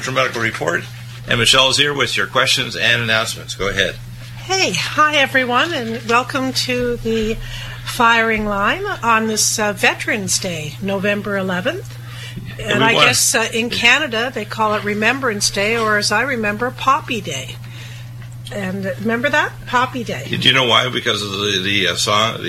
NutriMedical Report, and Michelle is here with your questions and announcements. Go ahead. Hey, hi everyone, and welcome to the firing line on this Veterans Day, November 11th. And I guess in Canada they call it Remembrance Day, or as I remember, Poppy Day. And remember that? Poppy Day. Do you know why? Because of the song,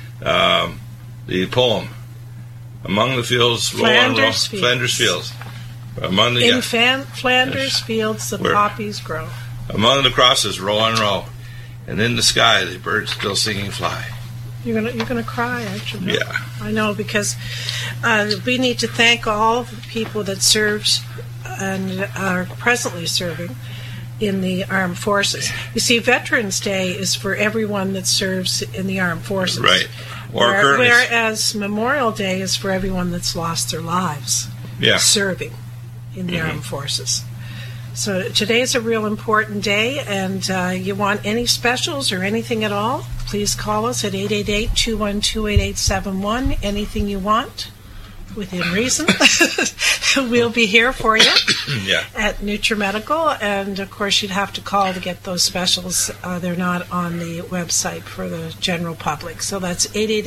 the poem, Among the Fields, Flanders Fields. Among the Flanders Fields, the poppies grow. Among the crosses, row on row, and in the sky, the birds still singing fly. You're gonna cry, aren't you? Yeah, I know, because we need to thank all the people that served and are presently serving in the armed forces. You see, Veterans Day is for everyone that serves in the armed forces, right? Whereas Memorial Day is for everyone that's lost their lives serving in the armed forces. So today is a real important day, and you want any specials or anything at all, please call us at 888-212-8871. Anything you want, within reason. We'll be here for you at NutriMedical, and of course you'd have to call to get those specials. They're not on the website for the general public. So that's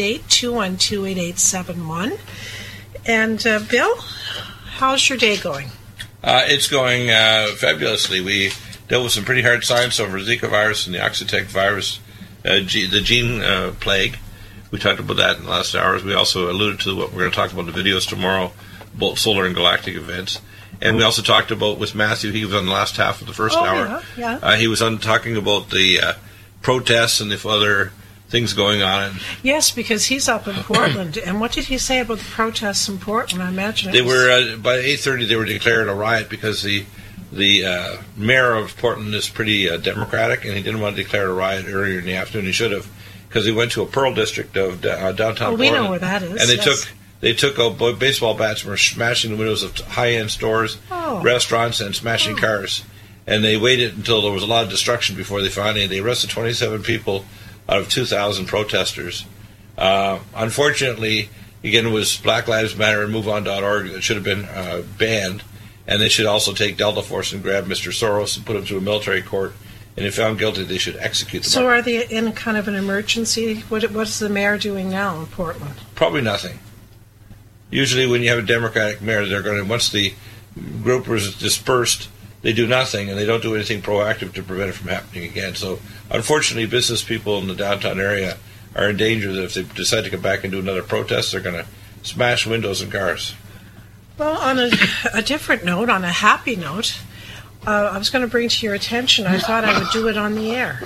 888-212-8871. And Bill, how's your day going? It's going fabulously. We dealt with some pretty hard science over Zika virus and the Oxitec virus, the gene plague. We talked about that in the last hours. We also alluded to what we're going to talk about in the videos tomorrow, both solar and galactic events. And we also talked about with Matthew. He was on the last half of the first hour. He was on talking about the protests and the other things going on. Yes, because he's up in Portland. And what did he say about the protests in Portland? I imagine they were by 8:30. They were declaring a riot because the mayor of Portland is pretty democratic, and he didn't want to declare a riot earlier in the afternoon. He should have, because he went to a Pearl district of downtown Portland. We know where that is. And they took baseball bats and were smashing the windows of high-end stores, restaurants, and smashing cars. And they waited until there was a lot of destruction before they arrested 27 people out of 2,000 protesters. Unfortunately, again, it was Black Lives Matter and MoveOn.org that should have been banned, and they should also take Delta Force and grab Mr. Soros and put him to a military court, and if found guilty, they should execute them. So are they in kind of an emergency? What's the mayor doing now in Portland? Probably nothing. Usually when you have a Democratic mayor, they're going to, once the group was dispersed, they do nothing, and they don't do anything proactive to prevent it from happening again. So, unfortunately, business people in the downtown area are in danger that if they decide to come back and do another protest, they're going to smash windows and cars. Well, on a different note, on a happy note, I was going to bring to your attention, I thought I would do it on the air.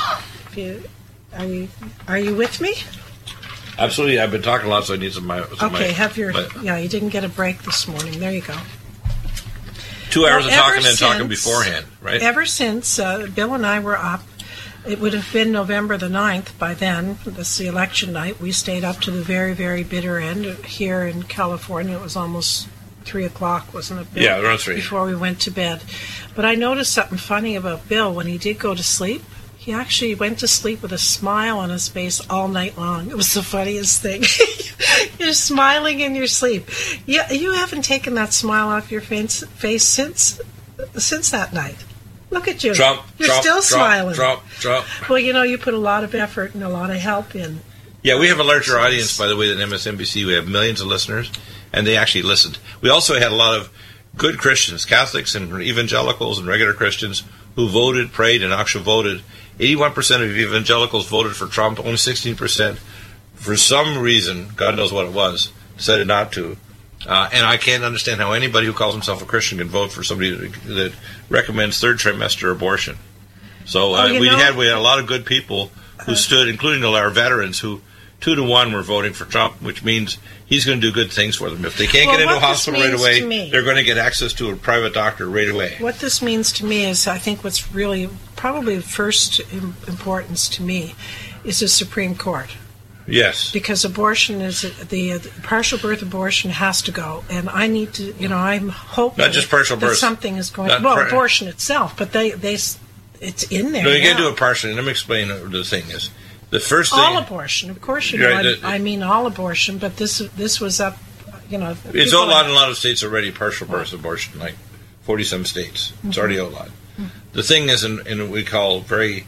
Are you with me? Absolutely. I've been talking a lot, so I need some you didn't get a break this morning. There you go. 2 hours of talking and talking beforehand, right? Ever since Bill and I were up, it would have been November the 9th by then. This is the election night. We stayed up to the very, very bitter end. Here in California, it was almost 3 o'clock, wasn't it, Bill? Yeah, around 3. Before we went to bed. But I noticed something funny about Bill. When he did go to sleep, he actually went to sleep with a smile on his face all night long. It was the funniest thing. You're smiling in your sleep. You haven't taken that smile off your face since that night. Look at you. You're still smiling. Trump. Well, you put a lot of effort and a lot of help in. Yeah, we have a larger audience, by the way, than MSNBC. We have millions of listeners, and they actually listened. We also had a lot of good Christians, Catholics and evangelicals and regular Christians who voted, prayed, and actually voted. 81% of evangelicals voted for Trump. Only 16%, for some reason, God knows what it was, decided not to. And I can't understand how anybody who calls himself a Christian can vote for somebody that recommends third trimester abortion. So we had a lot of good people who stood, including our veterans, who 2-1 were voting for Trump, which means he's going to do good things for them. If they can't get into a hospital right away, they're going to get access to a private doctor right away. What this means to me is, I think what's really probably of first importance to me is the Supreme Court. Yes. Because abortion is, the partial birth abortion has to go. And I need to, I'm hoping not just partial birth, something is going to, abortion itself, but it's in there. No, you can't do it partially. Let me explain what the thing is. The first thing, all abortion, of course, I mean all abortion, but this was up, it's outlawed in a lot of states already, partial birth abortion, like 40-some states. It's already outlawed. The thing is, in what we call really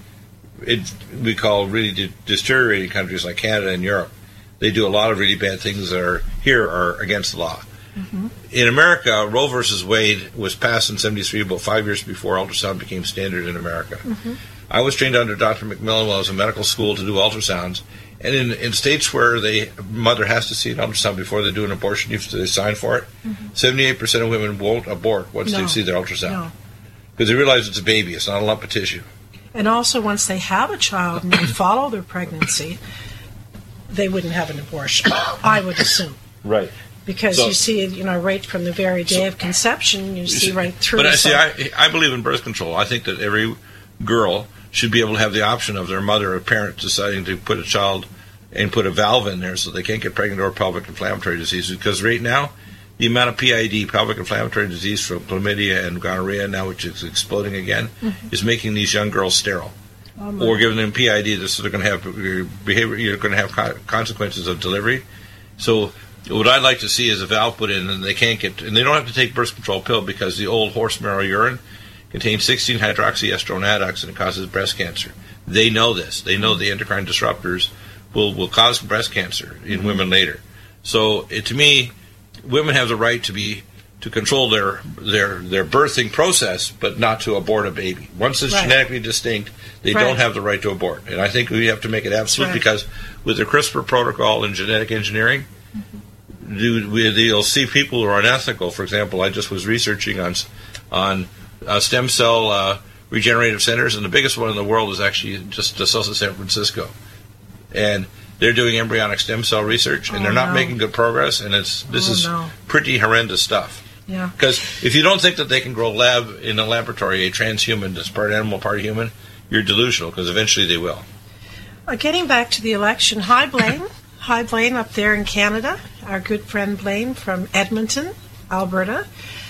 deteriorating countries like Canada and Europe, they do a lot of really bad things that are against the law. In America, Roe versus Wade was passed in 1973, about 5 years before ultrasound became standard in America. I was trained under Dr. McMillan while I was in medical school to do ultrasounds. And in states where the mother has to see an ultrasound before they do an abortion, if they sign for it, 78% of women won't abort once they see their ultrasound. Because they realize it's a baby, it's not a lump of tissue. And also, once they have a child and they follow their pregnancy, they wouldn't have an abortion, I would assume. Right. Because you see it, right from the very day of conception, you see right through. But I believe in birth control. I think that every girl should be able to have the option of their mother or parent deciding to put a child and put a valve in there so they can't get pregnant or pelvic inflammatory disease. Because right now, the amount of PID, pelvic inflammatory disease from chlamydia and gonorrhea now, which is exploding again, is making these young girls sterile. Or giving them PID, so they're going to have behavior. You're going to have consequences of delivery. So what I'd like to see is a valve put in, and they can't get, and they don't have to take birth control pill because the old horse marrow urine contains 16-hydroxyestrone adducts and it causes breast cancer. They know this. They know the endocrine disruptors will cause breast cancer in women later. So to me, women have the right to control their birthing process, but not to abort a baby. Once it's genetically distinct, they don't have the right to abort. And I think we have to make it absolute because with the CRISPR protocol and genetic engineering, you'll see people who are unethical. For example, I just was researching on stem cell regenerative centers, and the biggest one in the world is actually just south of San Francisco. And they're doing embryonic stem cell research, and they're not making good progress, and this is pretty horrendous stuff. Yeah. Because if you don't think that they can grow in a laboratory a transhuman that's part animal, part human, you're delusional, because eventually they will. Getting back to the election, hi, Blaine. Hi, Blaine, up there in Canada. Our good friend Blaine from Edmonton, Alberta.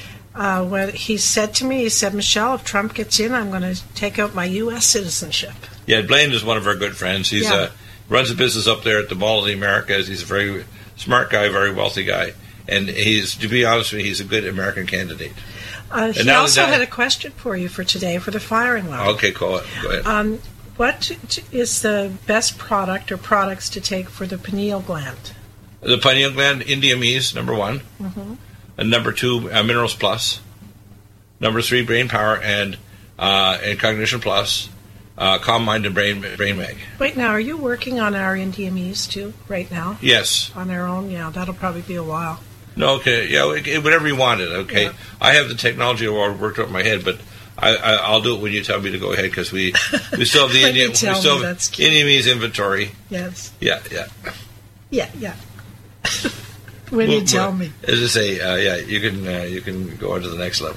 He said to me, Michelle, if Trump gets in, I'm going to take out my U.S. citizenship. Yeah, Blaine is one of our good friends. He's runs a business up there at the Mall of the Americas. He's a very smart guy, very wealthy guy. And to be honest with you, he's a good American candidate. He also had a question for you for today for the firing line. Okay, cool. Go ahead. What is the best product or products to take for the pineal gland? The pineal gland, Indiamese, number 1. And number 2, Minerals Plus. Number 3, Brain Power and Cognition Plus. Calm Mind and Brain Mag. Wait, now, are you working on our Indiamese too right now? Yes. On their own? Yeah, that'll probably be a while. No, okay. Yeah, whatever you wanted, okay. Yeah. I have the technology worked up in my head, but I'll do it when you tell me to go ahead, because we still have the Indiamese inventory. Yes. Yeah. When you tell me. As I say, you can go on to the next level.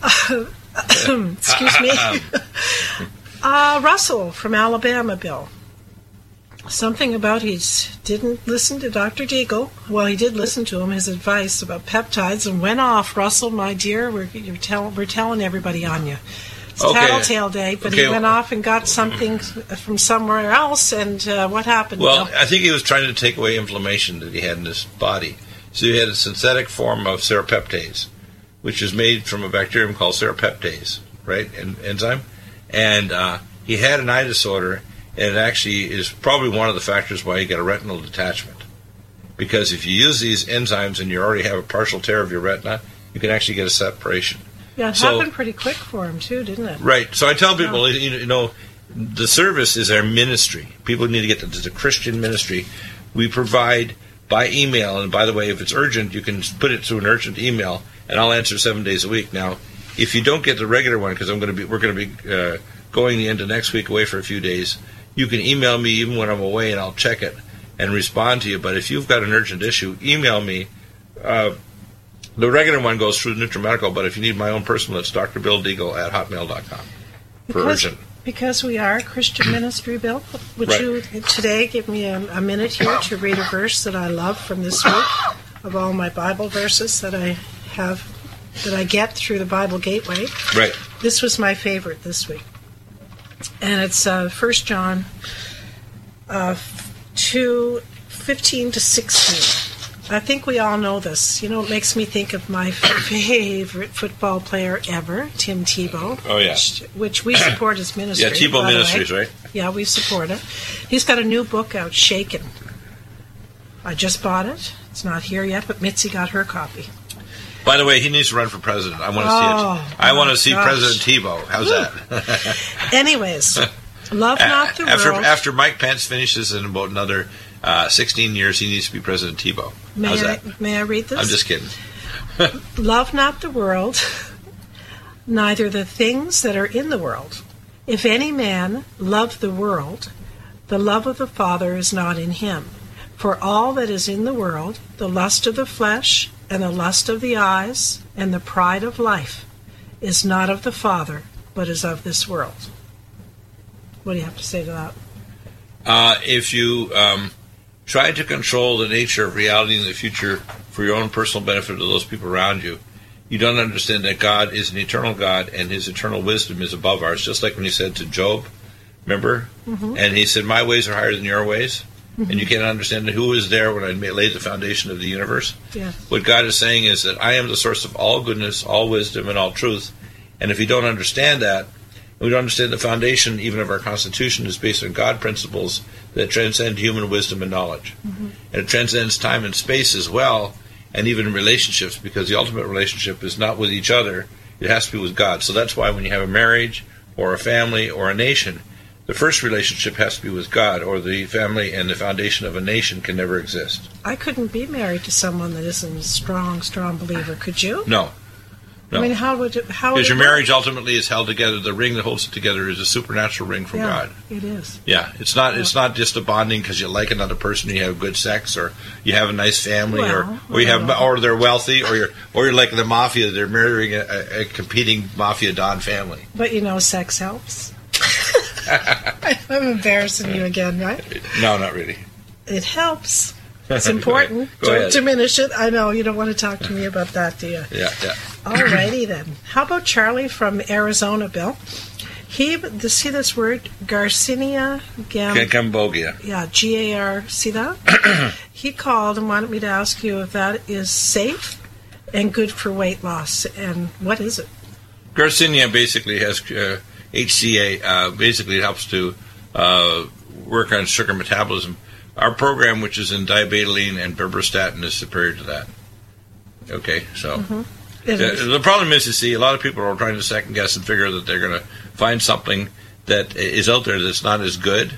Excuse me. Russell from Alabama, Bill. Something about he didn't listen to Dr. Deagle. Well, he did listen to him, his advice about peptides, and went off. Russell, my dear, we're telling everybody on you. It's Tattletale Day, but he went off and got something from somewhere else, and what happened? Well, I think he was trying to take away inflammation that he had in his body. So he had a synthetic form of serrapeptase, which is made from a bacterium called serrapeptase, right, an enzyme. And he had an eye disorder, and it actually is probably one of the factors why he got a retinal detachment. Because if you use these enzymes and you already have a partial tear of your retina, you can actually get a separation. Yeah, it happened pretty quick for him, too, didn't it? Right. So I tell people, the service is our ministry. People need to get this. It's a Christian ministry. We provide by email, and by the way, if it's urgent, you can put it through an urgent email, and I'll answer 7 days a week. Now, if you don't get the regular one, because we're going to be going the end of next week away for a few days, you can email me even when I'm away, and I'll check it and respond to you. But if you've got an urgent issue, email me. The regular one goes through NutriMedical, but if you need my own personal, it's drbilldeagle@hotmail.com for urgent. Because we are a Christian ministry, Bill, would you today give me a minute here to read a verse that I love from this week, of all my Bible verses that I have, that I get through the Bible Gateway? Right. This was my favorite this week. And it's 1 John 2:15-16. I think we all know this. It makes me think of my favorite football player ever, Tim Tebow. Oh, yeah. Which we support as ministry. Yeah, Tebow Ministries, right? Yeah, we support it. He's got a new book out, Shaken. I just bought it. It's not here yet, but Mitzi got her copy. By the way, he needs to run for president. I want to see it. I want to see President Tebow. How's that? Anyways, love not the world. After Mike Pence finishes in about another 16 years, he needs to be President Tebow. How's that? May I read this? I'm just kidding. Love not the world, neither the things that are in the world. If any man love the world, the love of the Father is not in him. For all that is in the world, the lust of the flesh, and the lust of the eyes, and the pride of life, is not of the Father, but is of this world. What do you have to say to that? If you try to control the nature of reality in the future for your own personal benefit of those people around you, you don't understand that God is an eternal God, and his eternal wisdom is above ours. Just like when he said to Job, remember? Mm-hmm. And he said, my ways are higher than your ways. And you can't understand who was there when I laid the foundation of the universe. Yeah. What God is saying is that I am the source of all goodness, all wisdom, and all truth. And if you don't understand that, we don't understand the foundation even of our Constitution is based on God principles that transcend human wisdom and knowledge. Mm-hmm. And it transcends time and space as well, and even relationships, because the ultimate relationship is not with each other, it has to be with God. So that's why when you have a marriage or a family or a nation, the first relationship has to be with God, or the family and the foundation of a nation can never exist. I couldn't be married to someone that isn't a strong believer. Could you? No. I mean, how would it Because your marriage ultimately is held together. The ring that holds it together is a supernatural ring from God. It is. Yeah, it's not. It's not just a bonding because you like another person, you have good sex, or you have a nice family, or they're wealthy, or you're like the mafia. They're marrying a competing mafia don family. But sex helps. I'm embarrassing you again, right? No, not really. It helps. It's important. Don't diminish it. I know you don't want to talk to me about that, do you? Yeah. All righty then. How about Charlie from Arizona, Bill? See this word? Garcinia Cambogia. Yeah, G-A-R. See that? He called and wanted me to ask you if that is safe and good for weight loss. And what is it? Garcinia basically has HCA. Basically, it helps to work on sugar metabolism. Our program, which is in diabetoline and berberstatin, is superior to that. Okay, so the problem is, a lot of people are trying to second guess and figure that they're going to find something that is out there that's not as good.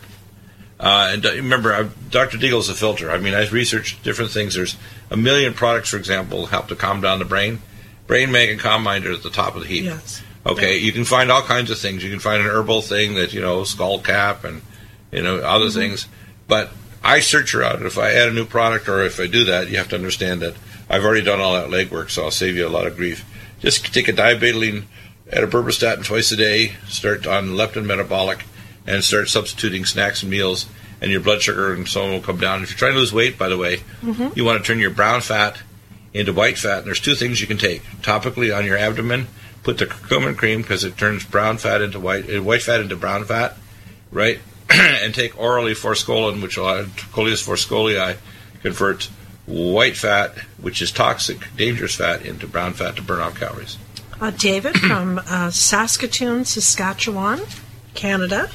And remember, Dr. Deagle's a filter. I mean, I've researched different things. There's a million products, for example, help to calm down the brain. Brain Mag and Calm Mind are at the top of the heap. Yes. Okay, you can find all kinds of things. You can find an herbal thing that, skull cap and, other things. But I search her out. If I add a new product or if I do that, you have to understand that I've already done all that legwork, so I'll save you a lot of grief. Just take a diabetoline, add a berberstatin twice a day, start on leptin metabolic, and start substituting snacks and meals, and your blood sugar and so on will come down. If you're trying to lose weight, by the way, you want to turn your brown fat into white fat, and there's two things you can take. Topically on your abdomen, put the curcumin cream because it turns brown fat into white fat into brown fat, right? And take orally forskolin, which will add Coleus forskolii, converts white fat, which is toxic, dangerous fat, into brown fat to burn off calories. David from Saskatoon, Saskatchewan, Canada,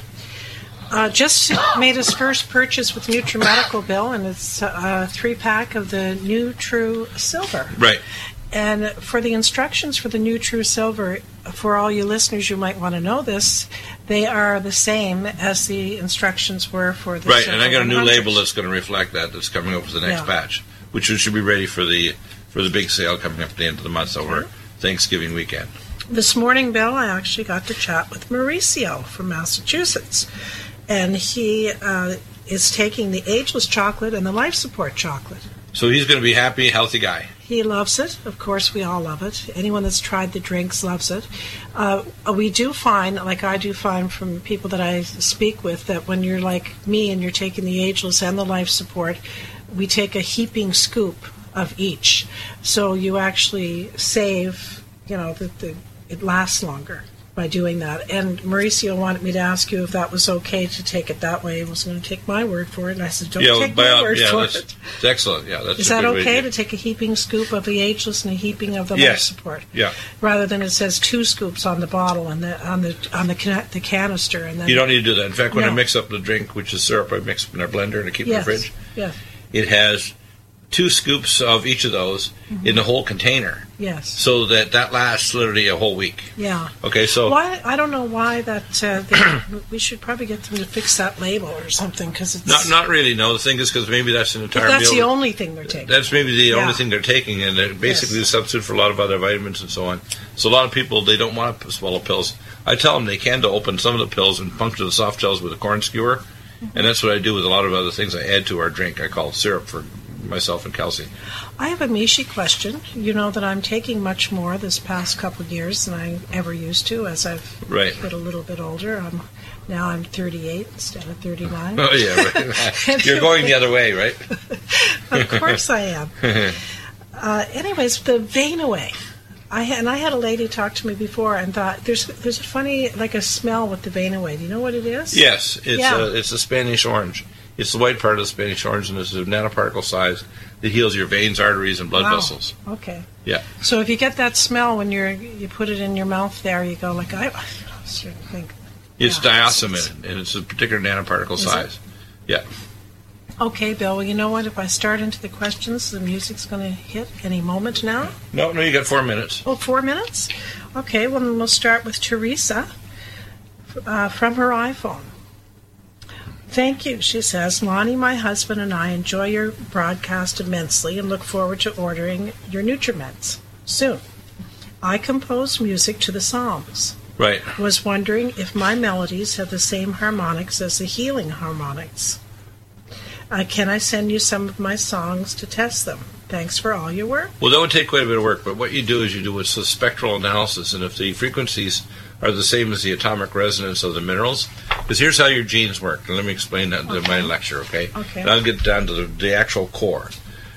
just made his first purchase with NutriMedical, Bill, and it's a 3-pack of the Nutru Silver. Right. And for the instructions for the Nutru Silver, for all you listeners, you might want to know this, they are the same as the instructions were for the Right, Silver and I got a new 100s. label that's going to reflect that, that's coming up with the next batch, which should be ready for the big sale coming up at the end of the month over Thanksgiving weekend. This morning, Bill, I actually got to chat with Mauricio from Massachusetts, and he is taking the Ageless chocolate and the Life Support chocolate. So he's going to be happy, healthy guy. He loves it. Of course, we all love it. Anyone that's tried the drinks loves it. We do find, like I do find from people that I speak with, that when you're like me and you're taking the Ageless and the Life Support, we take a heaping scoop of each. So you actually save, it lasts longer. by doing that. And Mauricio wanted me to ask you if that was okay to take it that way. I was going to take my word for it, and I said, don't take my word for it. That's excellent. Yeah, that's Is that okay to take a heaping scoop of the ageless and a heaping of the life support? Yeah. Rather than it says 2 scoops on the bottle and on the canister, and then you don't need to do that. In fact, when I mix up the drink, which is syrup, I mix in our blender and I keep it in the fridge. Yes. It has 2 scoops of each of those in the whole container. Yes. So that lasts literally a whole week. Yeah. Okay, so why? I don't know why that. We should probably get them to fix that label or something, because it's not really. No, the thing is because maybe that's an entire. That's meal. the only thing they're taking. That's maybe the only thing they're taking, and they're basically a substitute for a lot of other vitamins and so on. So a lot of people, they don't want to swallow pills. I tell them they can to open some of the pills and puncture the soft gels with a corn skewer, and that's what I do with a lot of other things I add to our drink. I call it syrup for myself and Kelsey. I have a Mishi question. You know that I'm taking much more this past couple of years than I ever used to as I've get a little bit older. Now I'm 38 instead of 39. Oh, yeah, right. You're going the other way, right? Of course I am. Anyways, the Vein Away. I had a lady talk to me before and thought there's a funny, like a smell with the Vein Away. Do you know what it is? Yes, it's a Spanish orange. It's the white part of the Spanish orange, and it's a nanoparticle size that heals your veins, arteries, and blood vessels. Okay. Yeah. So if you get that smell when you put it in your mouth there, you go like, I certainly think. It's diosmin, and it's a particular nanoparticle size. Yeah. Okay, Bill. Well, you know what? If I start into the questions, the music's going to hit any moment now. No, you got 4 minutes. Oh, 4 minutes? Okay, well, then we'll start with Teresa from her iPhone. Thank you, she says. Lonnie, my husband, and I enjoy your broadcast immensely and look forward to ordering your Nutriments soon. I compose music to the Psalms. Right. Was wondering if my melodies have the same harmonics as the healing harmonics. Can I send you some of my songs to test them? Thanks for all your work. Well, that would take quite a bit of work, but what you do is you do a spectral analysis, and if the frequencies are the same as the atomic resonance of the minerals, because here's how your genes work. And let me explain that in my lecture, okay? Okay. And I'll get down to the actual core.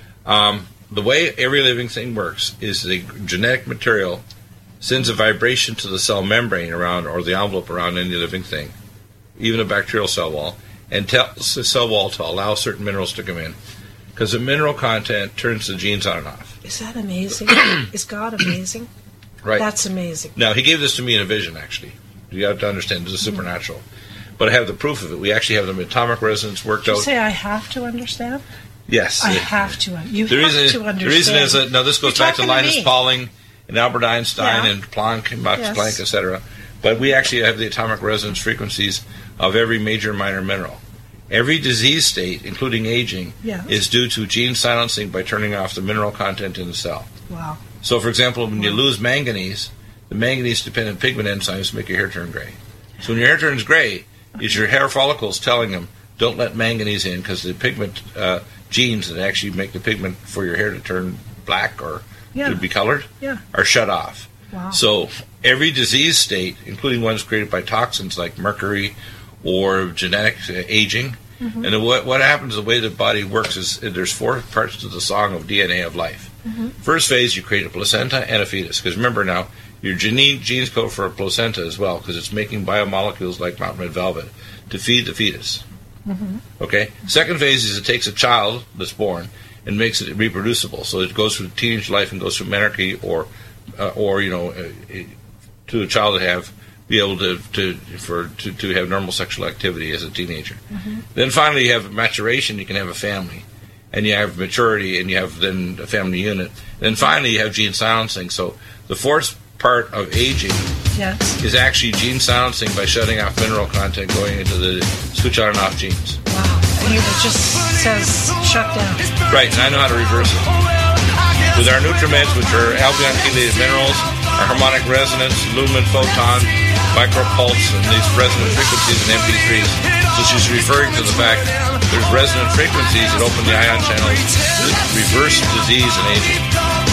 The way every living thing works is the genetic material sends a vibration to the cell membrane around, or the envelope around any living thing, even a bacterial cell wall, and tells the cell wall to allow certain minerals to come in, because the mineral content turns the genes on and off. Is that amazing? Is God amazing? Right. That's amazing. Now, he gave this to me in a vision, actually. You have to understand, this is supernatural. But I have the proof of it. We actually have the atomic resonance worked out. Did you say I have to understand? Yes. I have to. You have to understand. The reason is that, now this goes back to Linus Pauling and Albert Einstein and Planck and Max Planck, etc. But we actually have the atomic resonance frequencies of every major and minor mineral. Every disease state, including aging, is due to gene silencing by turning off the mineral content in the cell. Wow. So, for example, when you lose manganese, the manganese-dependent pigment enzymes make your hair turn gray. So when your hair turns gray, is your hair follicles telling them, don't let manganese in, because the pigment genes that actually make the pigment for your hair to turn black or to be colored are shut off. Wow. So every disease state, including ones created by toxins like mercury or genetic aging, and what happens, the way the body works is there's 4 parts to the song of DNA of life. First phase, you create a placenta and a fetus, because remember now, your genes code for a placenta as well, because it's making biomolecules like mountain red velvet to feed the fetus. Okay. Second phase is it takes a child that's born and makes it reproducible, so it goes through teenage life and goes through menarche or to a child to be able to have normal sexual activity as a teenager. Then finally, you have maturation. You can have a family, and you have maturity, and you have then a family unit. Then finally, you have gene silencing. So the 4th part of aging is actually gene silencing by shutting off mineral content going into the switch on and off genes. Wow. And it just says shut down. Right, and I know how to reverse it. With our Nutriments, which are albion-chelated minerals, our harmonic resonance, lumen, photon, micropulse, and these resonant frequencies in MP3s. So she's referring to the fact there's resonant frequencies that open the ion channels that reverse disease and aging.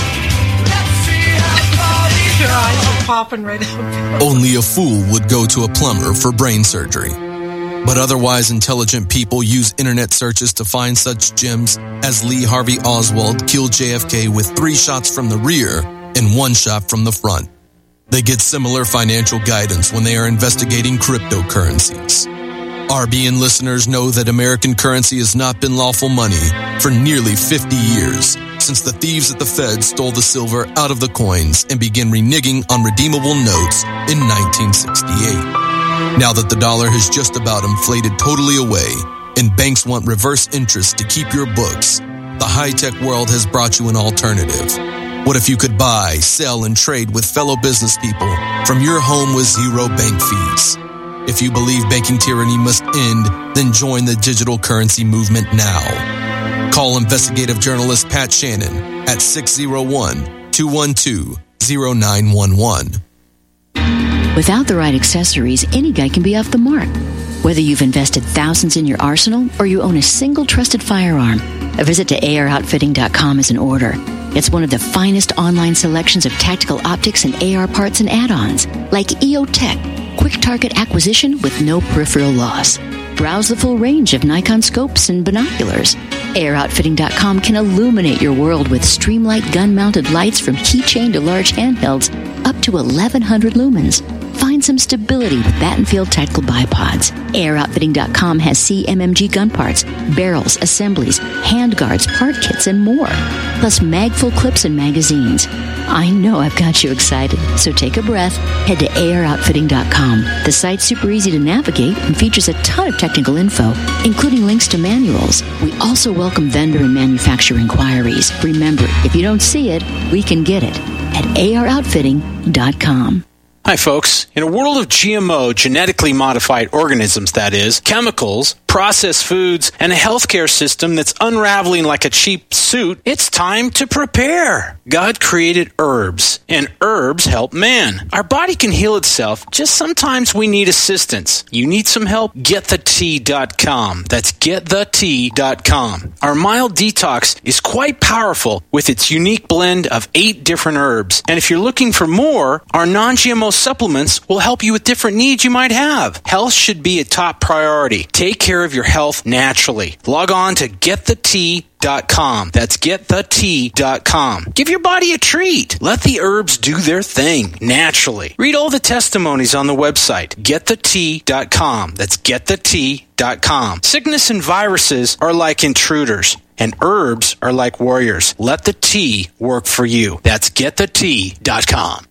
Your eyes are popping right out. Only a fool would go to a plumber for brain surgery. But otherwise intelligent people use internet searches to find such gems as Lee Harvey Oswald killed JFK with 3 shots from the rear and 1 shot from the front. They get similar financial guidance when they are investigating cryptocurrencies. RBN listeners know that American currency has not been lawful money for nearly 50 years, since the thieves at the Fed stole the silver out of the coins and began reneging on redeemable notes in 1968. Now that the dollar has just about inflated totally away and banks want reverse interest to keep your books, the high-tech world has brought you an alternative. What if you could buy, sell, and trade with fellow business people from your home with zero bank fees? If you believe banking tyranny must end, then join the digital currency movement now. Call investigative journalist Pat Shannon at 601-212-0911. Without the right accessories, any guy can be off the mark. Whether you've invested thousands in your arsenal or you own a single trusted firearm, a visit to AROutfitting.com is in order. It's one of the finest online selections of tactical optics and AR parts and add-ons, like EOTech, quick target acquisition with no peripheral loss. Browse the full range of Nikon scopes and binoculars. AROutfitting.com can illuminate your world with Streamlight gun-mounted lights from keychain to large handhelds up to 1,100 lumens. Find some stability with Battenfield tactical bipods. AirOutfitting.com has CMMG gun parts, barrels, assemblies, handguards, part kits, and more. Plus mag-full clips and magazines. I know I've got you excited, so take a breath. Head to AirOutfitting.com. The site's super easy to navigate and features a ton of technical info, including links to manuals. We also welcome vendor and manufacturer inquiries. Remember, if you don't see it, we can get it at AirOutfitting.com. Hi, folks. In a world of GMO, genetically modified organisms, that is, chemicals, processed foods, and a healthcare system that's unraveling like a cheap suit, it's time to prepare. God created herbs, and herbs help man. Our body can heal itself, just sometimes we need assistance. You need some help? GetTheTea.com. That's GetTheTea.com. Our mild detox is quite powerful with its unique blend of 8 different herbs. And if you're looking for more, our non-GMO supplements will help you with different needs you might have. Health should be a top priority. Take care of your health naturally. Log on to GetTheTea.com. That's GetTheTea.com. Give your body a treat. Let the herbs do their thing naturally. Read all the testimonies on the website, GetTheTea.com. That's GetTheTea.com. Sickness and viruses are like intruders, and herbs are like warriors. Let the tea work for you. That's GetTheTea.com.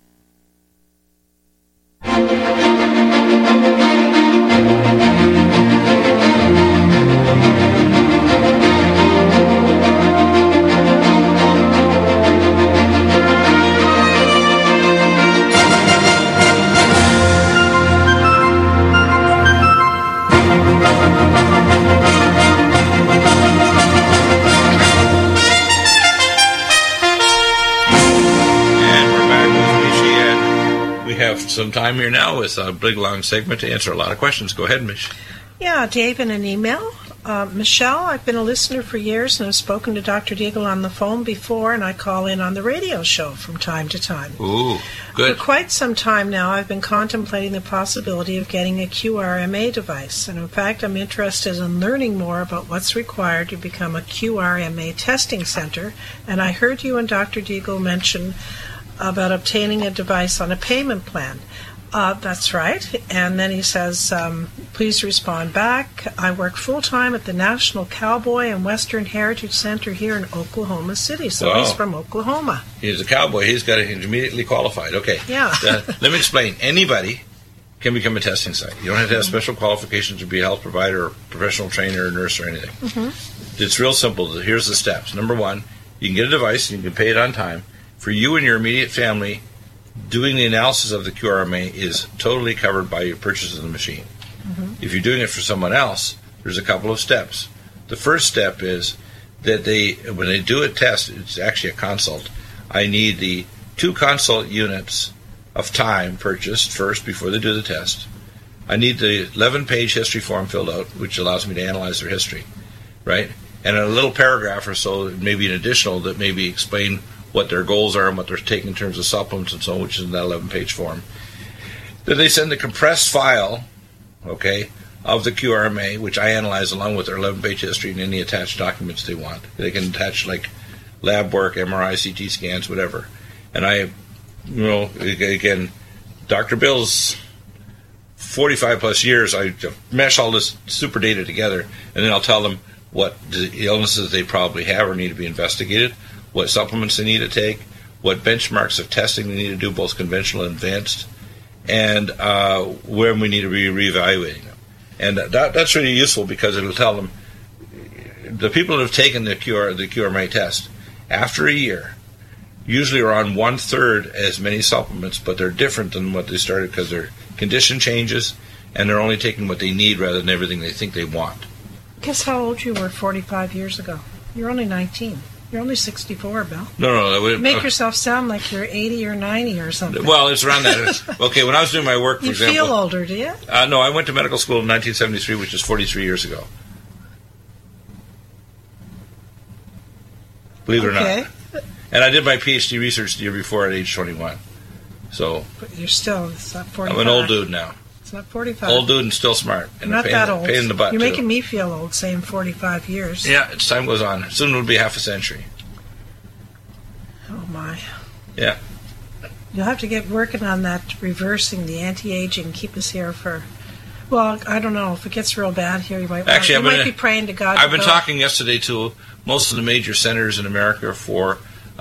Have some time here now with a big long segment to answer a lot of questions. Go ahead, Mich. Yeah, Dave, in an email. Michelle, I've been a listener for years and have spoken to Dr. Deagle on the phone before, and I call in on the radio show from time to time. Ooh, good. For quite some time now, I've been contemplating the possibility of getting a QRMA device, and in fact, I'm interested in learning more about what's required to become a QRMA testing center, and I heard you and Dr. Deagle mention about obtaining a device on a payment plan. That's right. And then he says, please respond back. I work full-time at the National Cowboy and Western Heritage Center here in Oklahoma City. So He's from Oklahoma. He's a cowboy. He's got it immediately qualified. Okay. Yeah. Let me explain. Anybody can become a testing site. You don't have to have special qualifications to be a health provider or professional trainer or nurse or anything. Mm-hmm. It's real simple. Here's the steps. Number one, you can get a device and you can pay it on time. For you and your immediate family, doing the analysis of the QRMA is totally covered by your purchase of the machine. Mm-hmm. If you're doing it for someone else, there's a couple of steps. The first step is that when they do a test, it's actually a consult, I need the 2 consult units of time purchased first before they do the test. I need the 11-page history form filled out, which allows me to analyze their history, right? And a little paragraph or so, maybe an additional, that maybe explain what their goals are and what they're taking in terms of supplements and so on, which is in that 11-page form. Then they send the compressed file, okay, of the QRMA, which I analyze along with their 11-page history and any attached documents they want. They can attach, like, lab work, MRI, CT scans, whatever. And I, again, Dr. Bill's 45 plus years, I mesh all this super data together, and then I'll tell them what illnesses they probably have or need to be investigated, what supplements they need to take, what benchmarks of testing they need to do, both conventional and advanced, and when we need to be reevaluating them. And that's really useful because it'll tell them, the people that have taken the QRMA test, after a year, usually are on 1/3 as many supplements, but they're different than what they started because their condition changes, and they're only taking what they need rather than everything they think they want. Guess how old you were 45 years ago? You're only 19. You're only 64, Bill. No. Make yourself sound like you're 80 or 90 or something. Well, it's around that. Okay, when I was doing my work, for example... You feel older, do you? No, I went to medical school in 1973, which is 43 years ago. Believe it or not. And I did my PhD research the year before at age 21. So... But you're still... It's not 45. I'm an old dude now. It's not 45. Old dude and still smart. And not that old. Pain in the butt, You're making me feel old saying 45 years. Yeah, as time goes on. Soon it'll be half a century. Oh, my. Yeah. You'll have to get working on that, reversing the anti-aging, keep us here for... Well, I don't know. If it gets real bad here, you might be praying to God. I've been talking yesterday to most of the major centers in America for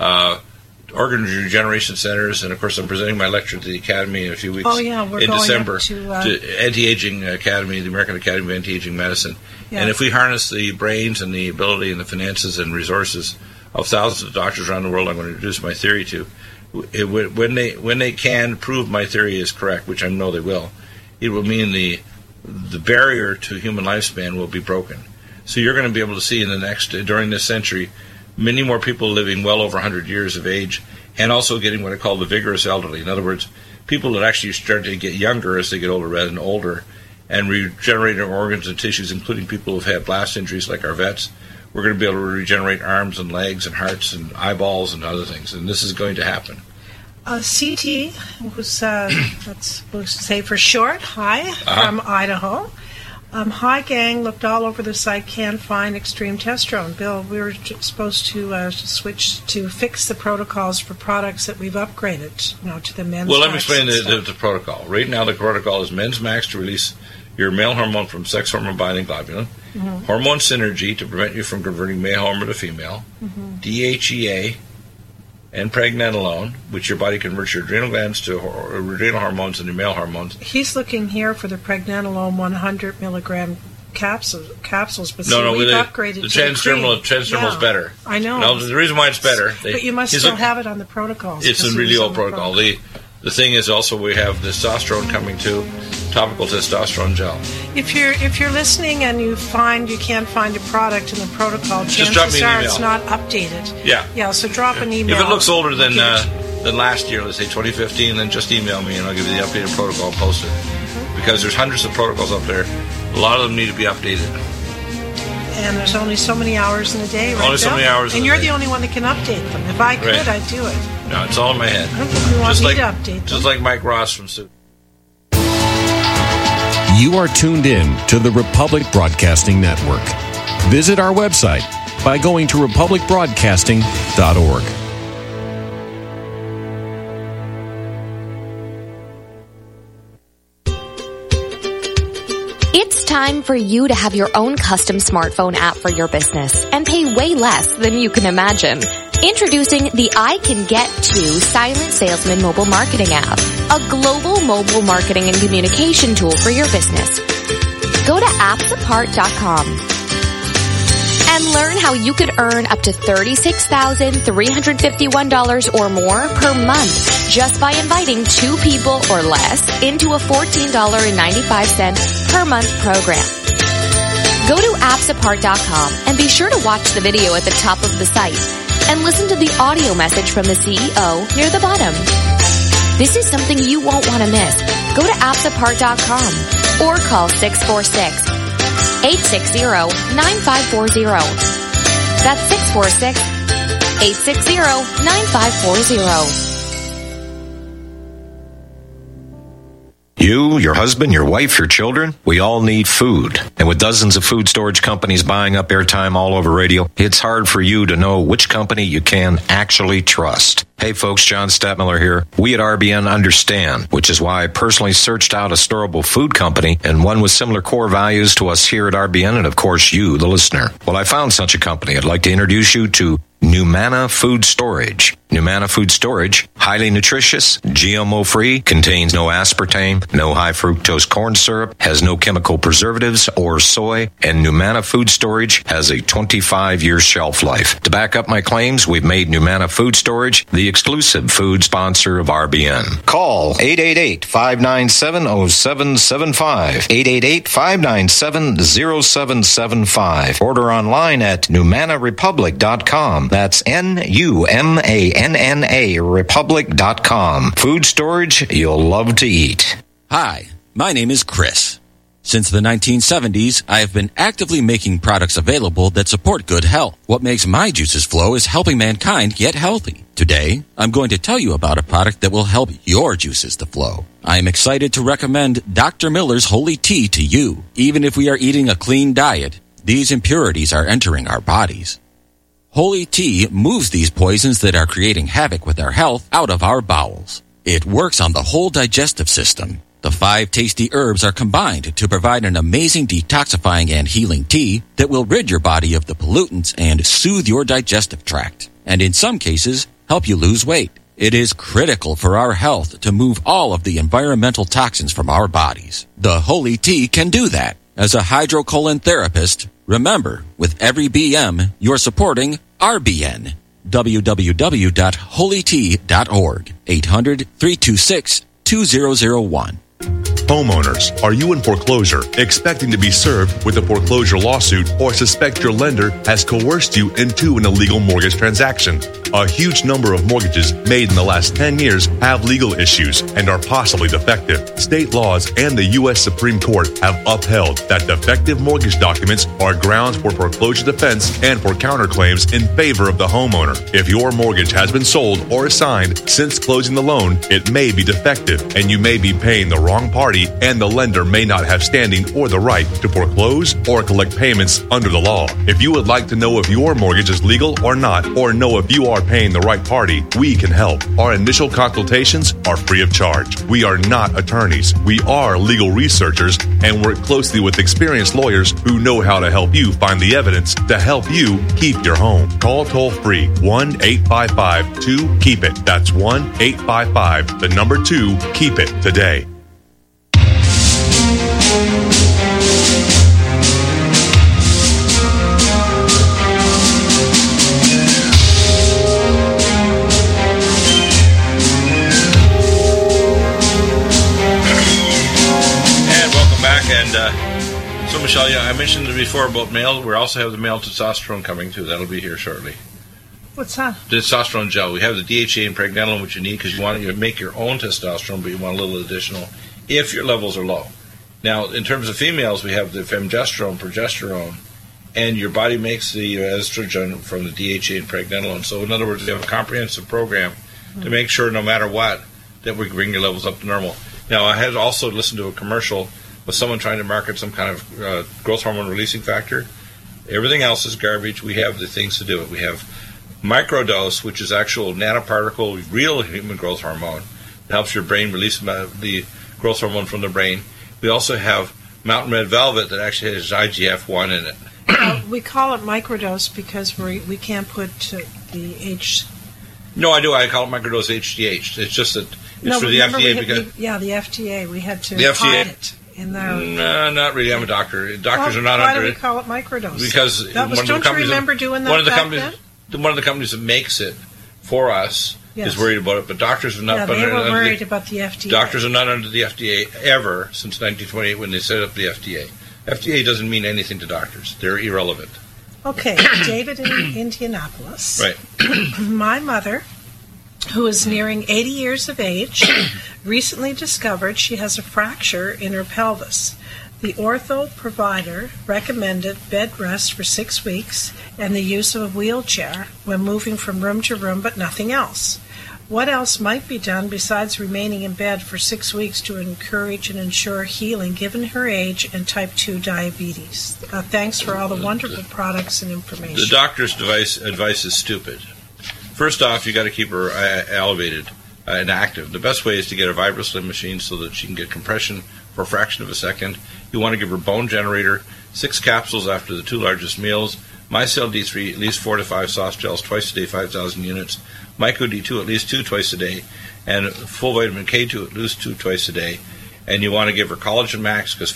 organ regeneration centers, and of course I'm presenting my lecture to the Academy in a few weeks. Oh, yeah, we're in going December to Anti-Aging Academy, the American Academy of Anti-Aging Medicine. Yeah. And if we harness the brains and the ability and the finances and resources of thousands of doctors around the world, I'm going to introduce my theory to. When they can prove my theory is correct, which I know they will, it will mean the barrier to human lifespan will be broken. So you're going to be able to see during this century, many more people living well over 100 years of age, and also getting what I call the vigorous elderly. In other words, people that actually start to get younger as they get older rather than older, and regenerate their organs and tissues, including people who've had blast injuries like our vets. We're going to be able to regenerate arms and legs and hearts and eyeballs and other things, and this is going to happen. CT, who's, that's we'll say for short, hi, from Idaho. Hi, gang, looked all over the site, can't find extreme testosterone. Bill, we were supposed to switch to fix the protocols for products that we've upgraded, to the men's. Well, let me explain the protocol. Right now, the protocol is Men's Max to release your male hormone from sex hormone binding globulin, Hormone Synergy to prevent you from converting male hormone to female, DHEA, and pregnenolone, which your body converts your adrenal glands to adrenal hormones and your male hormones. He's looking here for the pregnenolone 100 milligram capsules, but we've upgraded the transdermal is better. I know. No, the reason why it's better... But you must still have it on the protocols. It's a really old protocol. The thing is also we have testosterone coming too, topical testosterone gel. If you're listening and you can't find a product in the protocol, chances are it's not updated. Yeah. So drop an email. If it looks older than last year, let's say 2015, then just email me and I'll give you the updated protocol and post it. Because there's hundreds of protocols up there. A lot of them need to be updated. And there's only so many hours in a day, right? Only so many hours in a day. And you're the only one that can update them. If I could, I'd do it. No, it's all in my head. I don't think you want me to update them. Just like Mike Ross from Suit. You are tuned in to the Republic Broadcasting Network. Visit our website by going to republicbroadcasting.org. It's time for you to have your own custom smartphone app for your business and pay way less than you can imagine. Introducing the I Can Get To Silent Salesman Mobile Marketing app, a global mobile marketing and communication tool for your business. Go to appsapart.com and learn how you could earn up to $36,351 or more per month just by inviting 2 people or less into a $14.95 per month program. Go to appsapart.com and be sure to watch the video at the top of the site and listen to the audio message from the CEO near the bottom. This is something you won't want to miss. Go to appsapart.com or call 646-860-9540. That's 646-860-9540. You, your husband, your wife, your children, we all need food. And with dozens of food storage companies buying up airtime all over radio, it's hard for you to know which company you can actually trust. Hey folks, John Stadtmiller here. We at RBN understand, which is why I personally searched out a storable food company and one with similar core values to us here at RBN and of course you, the listener. Well, I found such a company. I'd like to introduce you to Numana Food Storage. Numana Food Storage, highly nutritious, GMO-free, contains no aspartame, no high fructose corn syrup, has no chemical preservatives or soy, and Numana Food Storage has a 25-year shelf life. To back up my claims, we've made Numana Food Storage the exclusive food sponsor of RBN. Call 888-597-0775, 888-597-0775. Order online at NumanaRepublic.com. That's NUMANNA Republic.com. Food storage you'll love to eat. Hi, my name is Chris. Since the 1970s, I have been actively making products available that support good health. What makes my juices flow is helping mankind get healthy. Today, I'm going to tell you about a product that will help your juices to flow. I am excited to recommend Dr. Miller's Holy Tea to you. Even if we are eating a clean diet, these impurities are entering our bodies. Holy Tea moves these poisons that are creating havoc with our health out of our bowels. It works on the whole digestive system. The 5 tasty herbs are combined to provide an amazing detoxifying and healing tea that will rid your body of the pollutants and soothe your digestive tract. And in some cases, help you lose weight. It is critical for our health to move all of the environmental toxins from our bodies. The Holy Tea can do that. As a hydrocolon therapist, remember, with every BM, you're supporting RBN. www.holytea.org. 800-326-2001. Homeowners, are you in foreclosure, expecting to be served with a foreclosure lawsuit, or suspect your lender has coerced you into an illegal mortgage transaction? A huge number of mortgages made in the last 10 years have legal issues and are possibly defective. State laws and the U.S. Supreme Court have upheld that defective mortgage documents are grounds for foreclosure defense and for counterclaims in favor of the homeowner. If your mortgage has been sold or assigned since closing the loan, it may be defective and you may be paying the wrong party, and the lender may not have standing or the right to foreclose or collect payments under the law. If you would like to know if your mortgage is legal or not, or know if you are paying the right party, we can help. Our initial consultations are free of charge. We are not attorneys. We are legal researchers and work closely with experienced lawyers who know how to help you find the evidence to help you keep your home. Call toll free 1-855-2-KEEP-IT. That's 1-855-2-KEEP-IT today. So, Michelle, I mentioned before about male. We also have the male testosterone coming, too. That'll be here shortly. What's that? Testosterone gel. We have the DHA and pregnenolone, which you need because you want to make your own testosterone, but you want a little additional if your levels are low. Now, in terms of females, we have the femgesterone, progesterone, and your body makes the estrogen from the DHA and pregnenolone. So, in other words, we have a comprehensive program to make sure, no matter what, that we bring your levels up to normal. Now, I had also listened to a commercial with someone trying to market some kind of growth hormone releasing factor. Everything else is garbage. We have the things to do it. We have microdose, which is actual nanoparticle, real human growth hormone. It helps your brain release the growth hormone from the brain. We also have Mountain Red Velvet that actually has IGF-1 in it. We call it microdose because we can't put the H. No, I do. I call it microdose HGH. It's just that it's for the FDA. The FDA. We had to hide it. No, not really. I'm a doctor. Doctors are not under it. Why do we call it microdose? Because don't you remember doing that one of the companies that makes it for us is worried about it, but doctors have not been worried about the FDA. Doctors are not under the FDA ever since 1928 when they set up the FDA. FDA doesn't mean anything to doctors. They're irrelevant. Okay, David in Indianapolis. Right. My mother, who is nearing 80 years of age, recently discovered she has a fracture in her pelvis. The ortho provider recommended bed rest for 6 weeks and the use of a wheelchair when moving from room to room, but nothing else. What else might be done besides remaining in bed for 6 weeks to encourage and ensure healing given her age and type 2 diabetes? Thanks for all the wonderful products and information. The doctor's advice is stupid. First off, you got to keep her elevated and active. The best way is to get a VibraSlim machine so that she can get compression for a fraction of a second. You want to give her bone generator, 6 capsules after the 2 largest meals, MyCell D3, at least 4 to 5 soft gels twice a day, 5,000 units, Myco D2 at least 2 twice a day, and full vitamin K2 at least 2 twice a day. And you want to give her Collagen Max because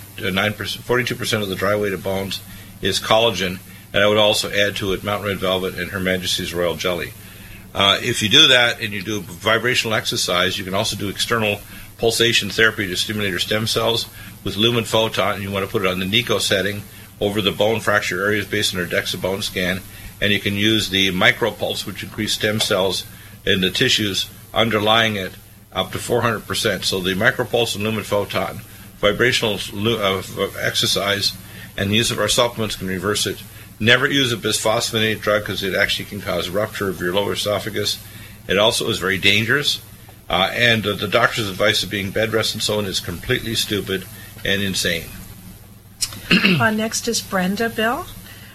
42% of the dry weight of bones is collagen. And I would also add to it Mountain Red Velvet and Her Majesty's Royal Jelly. If you do that and you do vibrational exercise, you can also do external pulsation therapy to stimulate her stem cells with lumen photon. And you want to put it on the NICO setting over the bone fracture areas based on her DEXA bone scan. And you can use the micropulse, which increase stem cells in the tissues underlying it up to 400%. So the micropulse and lumen photon, vibrational exercise, and the use of our supplements can reverse it. Never use a bisphosphonate drug because it actually can cause rupture of your lower esophagus. It also is very dangerous. And the doctor's advice of being bed rest and so on is completely stupid and insane. Next is Brenda, Bill.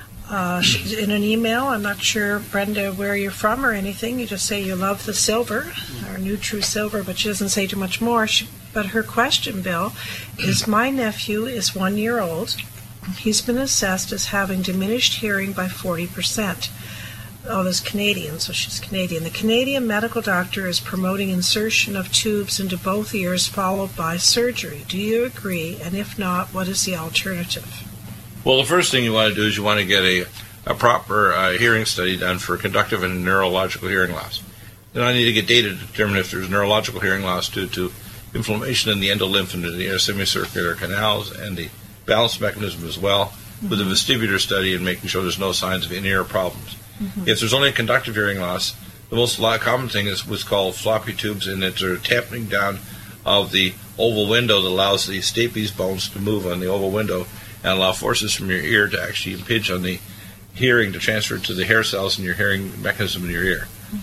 In an email, I'm not sure, Brenda, where you're from or anything. You just say you love the silver, or Nutri Silver, but she doesn't say too much more. But her question, Bill, is my nephew is 1 year old. He's been assessed as having diminished hearing by 40%. Oh, that's Canadian, so she's Canadian. The Canadian medical doctor is promoting insertion of tubes into both ears followed by surgery. Do you agree? And if not, what is the alternative? Well, the first thing you want to do is you want to get a proper hearing study done for conductive and neurological hearing loss. Then I need to get data to determine if there's neurological hearing loss due to inflammation in the endolymph and the semicircular canals and the balance mechanism as well, with a vestibular study and making sure there's no signs of in-ear problems. If there's only conductive hearing loss, the most common thing is what's called floppy tubes, and it's a tamping down of the oval window that allows the stapes bones to move on the oval window and allow forces from your ear to actually impinge on the hearing to transfer to the hair cells in your hearing mechanism in your ear.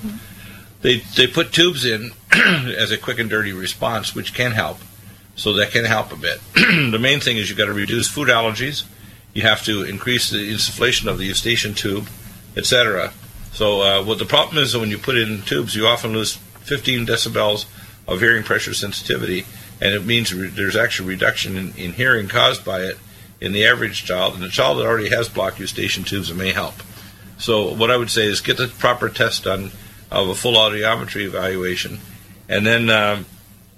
They put tubes in as a quick and dirty response, which can help. So that can help a bit. The main thing is you've got to reduce food allergies. You have to increase the insufflation of the eustachian tube, etc. So what the problem is when you put in tubes, you often lose 15 decibels of hearing pressure sensitivity, and it means there's actually reduction in hearing caused by it in the average child. And the child that already has blocked eustachian tubes, it may help. So what I would say is get the proper test done of a full audiometry evaluation, and then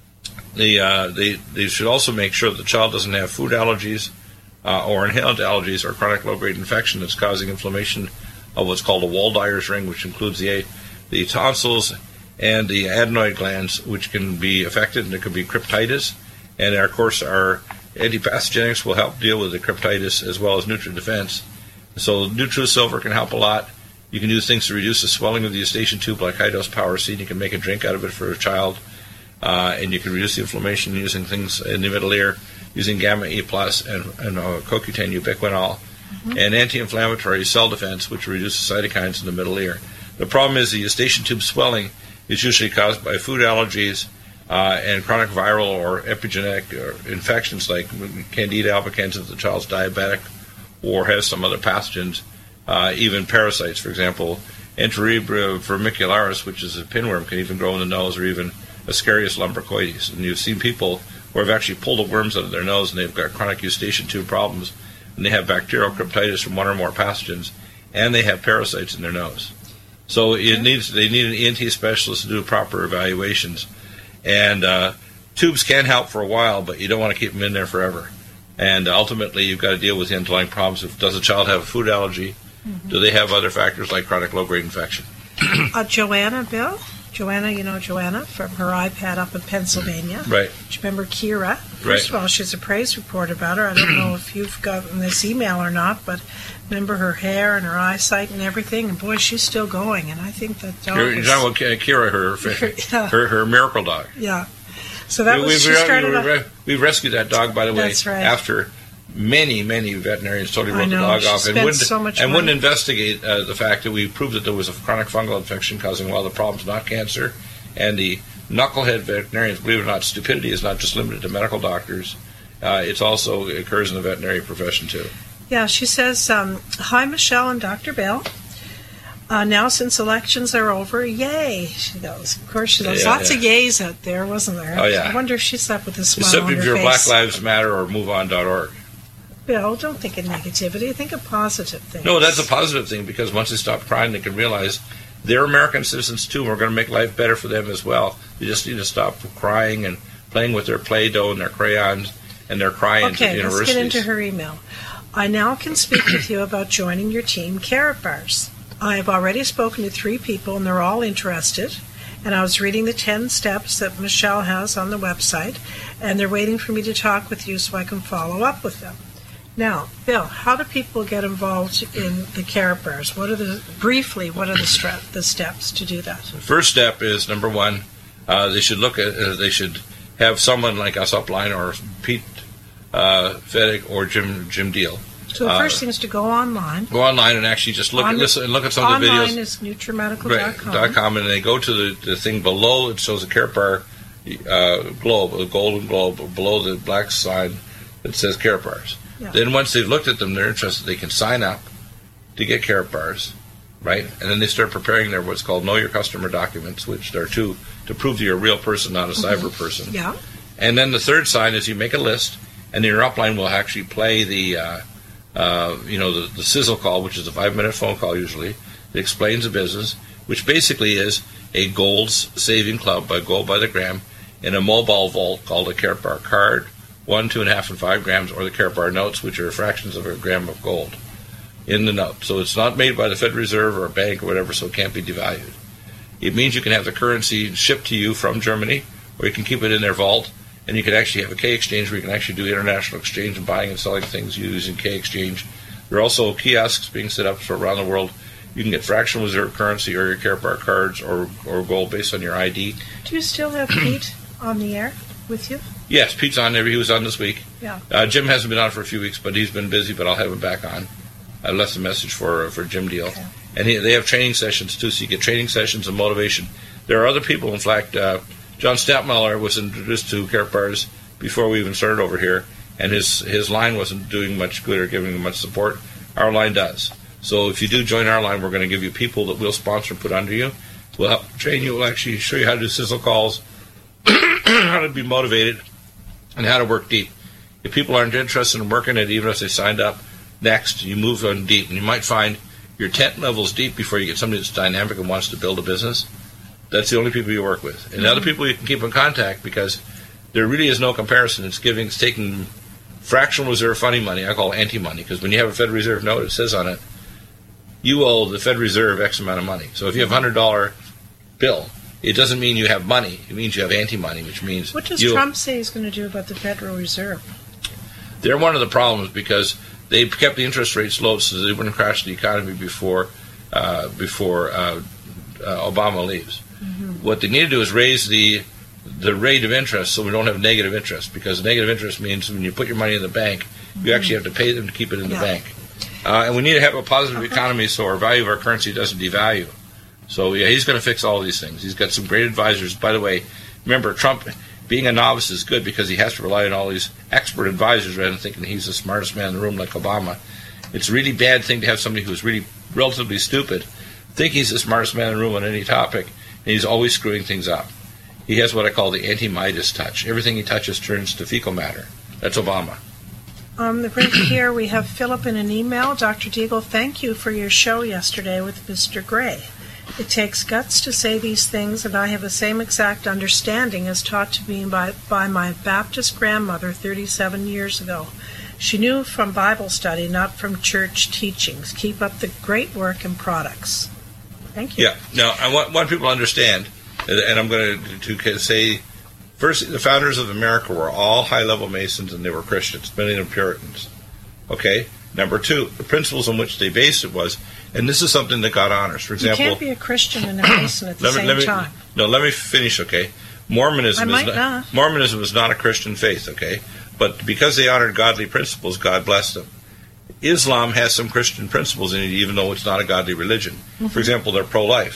they should also make sure that the child doesn't have food allergies or inhaled allergies or chronic low-grade infection that's causing inflammation of what's called a Waldeier's ring, which includes the tonsils and the adenoid glands, which can be affected, and there could be cryptitis. And of course, our antipathogenics will help deal with the cryptitis as well as NutriDefense. So NutriSilver can help a lot. You can use things to reduce the swelling of the eustachian tube, like high-dose power seed. You can make a drink out of it for a child. And you can reduce the inflammation using things in the middle ear, using Gamma E Plus and CoQ10 ubiquinol, and anti-inflammatory cell defense, which reduces cytokines in the middle ear. The problem is the eustachian tube swelling is usually caused by food allergies and chronic viral or epigenetic infections like Candida albicans if the child's diabetic or has some other pathogens, even parasites, for example. Enterobium vermicularis, which is a pinworm, can even grow in the nose, or even Ascarius lumbricoides. And you've seen people who have actually pulled the worms out of their nose and they've got chronic eustachian tube problems, and they have bacterial cryptitis from one or more pathogens, and they have parasites in their nose. So they need an ENT specialist to do proper evaluations. And tubes can help for a while, but you don't want to keep them in there forever. And ultimately, you've got to deal with the underlying problems. Does a child have a food allergy? Do they have other factors like chronic low-grade infection? Joanna, Bill? Joanna, you know Joanna from her iPad up in Pennsylvania. Right. Do you remember Kira? First of all, she's a praise report about her. I don't know if you've gotten this email or not, but remember her hair and her eyesight and everything, and boy, she's still going. And I think that dog You're talking about Kira, her miracle dog. Yeah. So that was she started. We rescued that dog, by the way, That's right. after many veterinarians totally wrote the dog off and wouldn't investigate the fact that we proved that there was a chronic fungal infection causing a lot of the problems, not cancer, And the knucklehead veterinarians, believe it or not, stupidity is not just limited to medical doctors. It also occurs in the veterinary profession, too. Yeah, she says, hi, Michelle and Dr. Bill. Now, since elections are over, yay, she goes. Of course, she goes. Lots of yays out there, wasn't there? Oh, yeah. I wonder if she slept with a smile Except on if her you're face. Black Lives Matter or MoveOn.org. Bill, don't think of negativity. Think of positive things. No, that's a positive thing, because once they stop crying, they can realize they're American citizens, too, and we're going to make life better for them as well. They just need to stop crying and playing with their Play-Doh and their crayons and their crayons at universities. Let's get into her email. I now can speak with you about joining your team, Carrot Bars. I have already spoken to 3 people, and they're all interested. And I was reading the 10 steps that Michelle has on the website, and they're waiting for me to talk with you so I can follow up with them. Now, Bill, how do people get involved in the Carrot Bars? What are the steps to do that? The first step is, number one, they should they should have someone like us upline, or Pete Fettig or Jim Deal. So the first thing is to go online. Go online and actually just look at some of the videos. Online is NutriMedical.com. And they go to the thing below. It shows a Carrot Bar globe, a golden globe, below the black sign that says Carrot Bars. Yeah. Then once they've looked at them, they're interested, they can sign up to get Carrot Bars, right? And then they start preparing their what's called Know Your Customer documents, which are to prove you're a real person, not a cyber person. Yeah. And then the third sign is you make a list, and your upline will actually play the sizzle call, which is a 5-minute phone call usually, that explains the business, which basically is a gold saving club by gold by the gram in a mobile vault called a Carrot Bar card, 1, 2.5, and 5 grams, or the Carrot Bar notes, which are fractions of a gram of gold in the note. So it's not made by the Federal Reserve or a bank or whatever, so it can't be devalued. It means you can have the currency shipped to you from Germany, or you can keep it in their vault, and you can actually have a K-Exchange where you can actually do international exchange and buying and selling things using K-Exchange. There are also kiosks being set up for around the world. You can get fractional reserve currency or your Carrot Bar cards or gold based on your ID. Do you still have Pete on the air with you? Yes, Pete's on there. He was on this week. Yeah. Jim hasn't been on for a few weeks, but he's been busy, but I'll have him back on. I left a message for Jim Deal. Okay. And they have training sessions, too, so you get training sessions and motivation. There are other people, in fact, John Stapmiller was introduced to Carrot Bars before we even started over here, and his line wasn't doing much good or giving him much support. Our line does. So if you do join our line, we're going to give you people that we'll sponsor and put under you. We'll help train you. We'll actually show you how to do sizzle calls, how to be motivated, and how to work deep. If people aren't interested in working it, even if they signed up, next, you move on deep. And you might find your 10 levels deep before you get somebody that's dynamic and wants to build a business. That's the only people you work with. And other people you can keep in contact, because there really is no comparison. It's taking fractional reserve funny money, I call anti-money, because when you have a Federal Reserve note, it says on it, you owe the Federal Reserve X amount of money. So if you have a $100 bill, it doesn't mean you have money. It means you have anti-money, which means... What does Trump say he's going to do about the Federal Reserve? They're one of the problems, because they kept the interest rates low so they wouldn't crash the economy before Obama leaves. Mm-hmm. What they need to do is raise the rate of interest so we don't have negative interest, because negative interest means when you put your money in the bank, you actually have to pay them to keep it in the bank. And we need to have a positive economy so our value of our currency doesn't devalue. So, yeah, he's going to fix all these things. He's got some great advisors. By the way, remember, Trump, being a novice is good because he has to rely on all these expert advisors rather than thinking he's the smartest man in the room like Obama. It's a really bad thing to have somebody who's really relatively stupid think he's the smartest man in the room on any topic, and he's always screwing things up. He has what I call the anti-Midas touch. Everything he touches turns to fecal matter. That's Obama. Right here we have Philip in an email. Dr. Deagle, thank you for your show yesterday with Mr. Gray. It takes guts to say these things, and I have the same exact understanding as taught to me by my Baptist grandmother 37 years ago. She knew from Bible study, not from church teachings. Keep up the great work and products. Thank you. Yeah. Now, I want people to understand, and I'm going to say, first, the founders of America were all high-level Masons, and they were Christians, many of them Puritans. Okay? Number two, the principles on which they based it was, and this is something that got honors. For example, you can't be a Christian and a Mason at the same time. No, let me finish, okay? Mormonism is not a Christian faith, okay? But because they honored godly principles, God blessed them. Islam has some Christian principles in it, even though it's not a godly religion. Mm-hmm. For example, they're pro-life.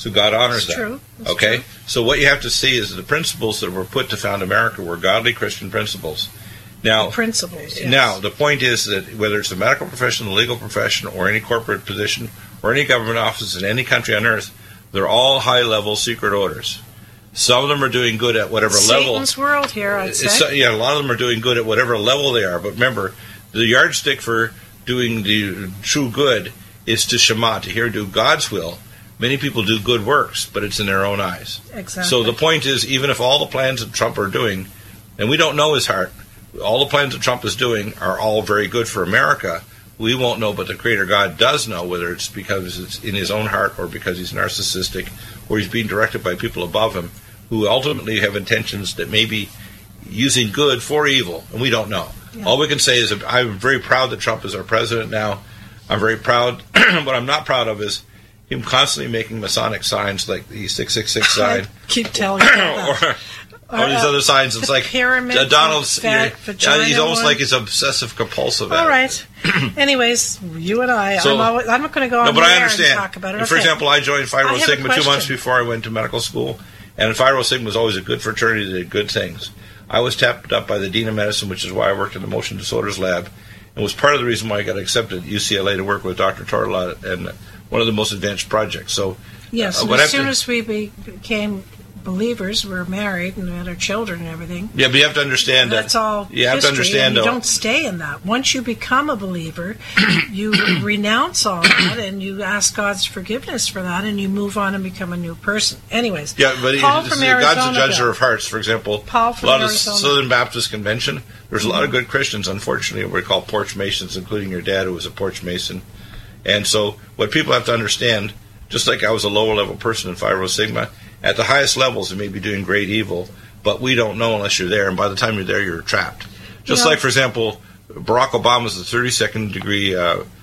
So God honors That's that. true. That's okay? true. So what you have to see is the principles that were put to found America were godly Christian principles. Now, Principles, yes. Now, the point is that whether it's the medical profession, the legal profession, or any corporate position, or any government office in any country on earth, they're all high-level secret orders. Some of them are doing good at whatever level. Satan's world here, I'd say. Yeah, a lot of them are doing good at whatever level they are. But remember, the yardstick for doing the true good is to Shema, to hear do God's will. Many people do good works, but it's in their own eyes. Exactly. So the point is, even if all the plans that Trump are doing, and we don't know his heart, all the plans that Trump is doing are all very good for America, we won't know, but the Creator God does know, whether it's because it's in his own heart or because he's narcissistic or he's being directed by people above him who ultimately have intentions that may be using good for evil, and we don't know. Yeah. All we can say is I'm very proud that Trump is our president now. I'm very proud. What I'm not proud of is him constantly making Masonic signs like the 666 sign. I keep telling you that. Or these other signs. It's like pyramid, Donald's. He's almost one. like he's obsessive compulsive. All right. Anyways, you and I. So, I'm not going to go on but the I air understand. and talk about it. For example, I joined Phi Rho Sigma 2 months question. before I went to medical school, and Phi Rho Sigma was always a good fraternity that did good things. I was tapped up by the Dean of Medicine, which is why I worked in the Motion Disorders Lab, and was part of the reason why I got accepted at UCLA to work with Dr. Tortola and one of the most advanced projects. So, yes, as soon as we became believers, we were married and we had our children and everything. Yeah, but you have to understand that's all you have history, to understand, and you don't stay in that. Once you become a believer, you renounce all that and you ask God's forgiveness for that, and you move on and become a new person. Anyways, yeah, but Paul from Arizona, God's a judger of hearts. For example, Paul from a lot Arizona. of Southern Baptist Convention. There's a lot of good Christians, unfortunately, what we call porch masons, including your dad, who was a porch mason. And so, what people have to understand, just like I was a lower level person in Phi Rho Sigma, at the highest levels, it may be doing great evil, but we don't know unless you're there, and by the time you're there, you're trapped. Just like, for example, Barack Obama is a 32nd degree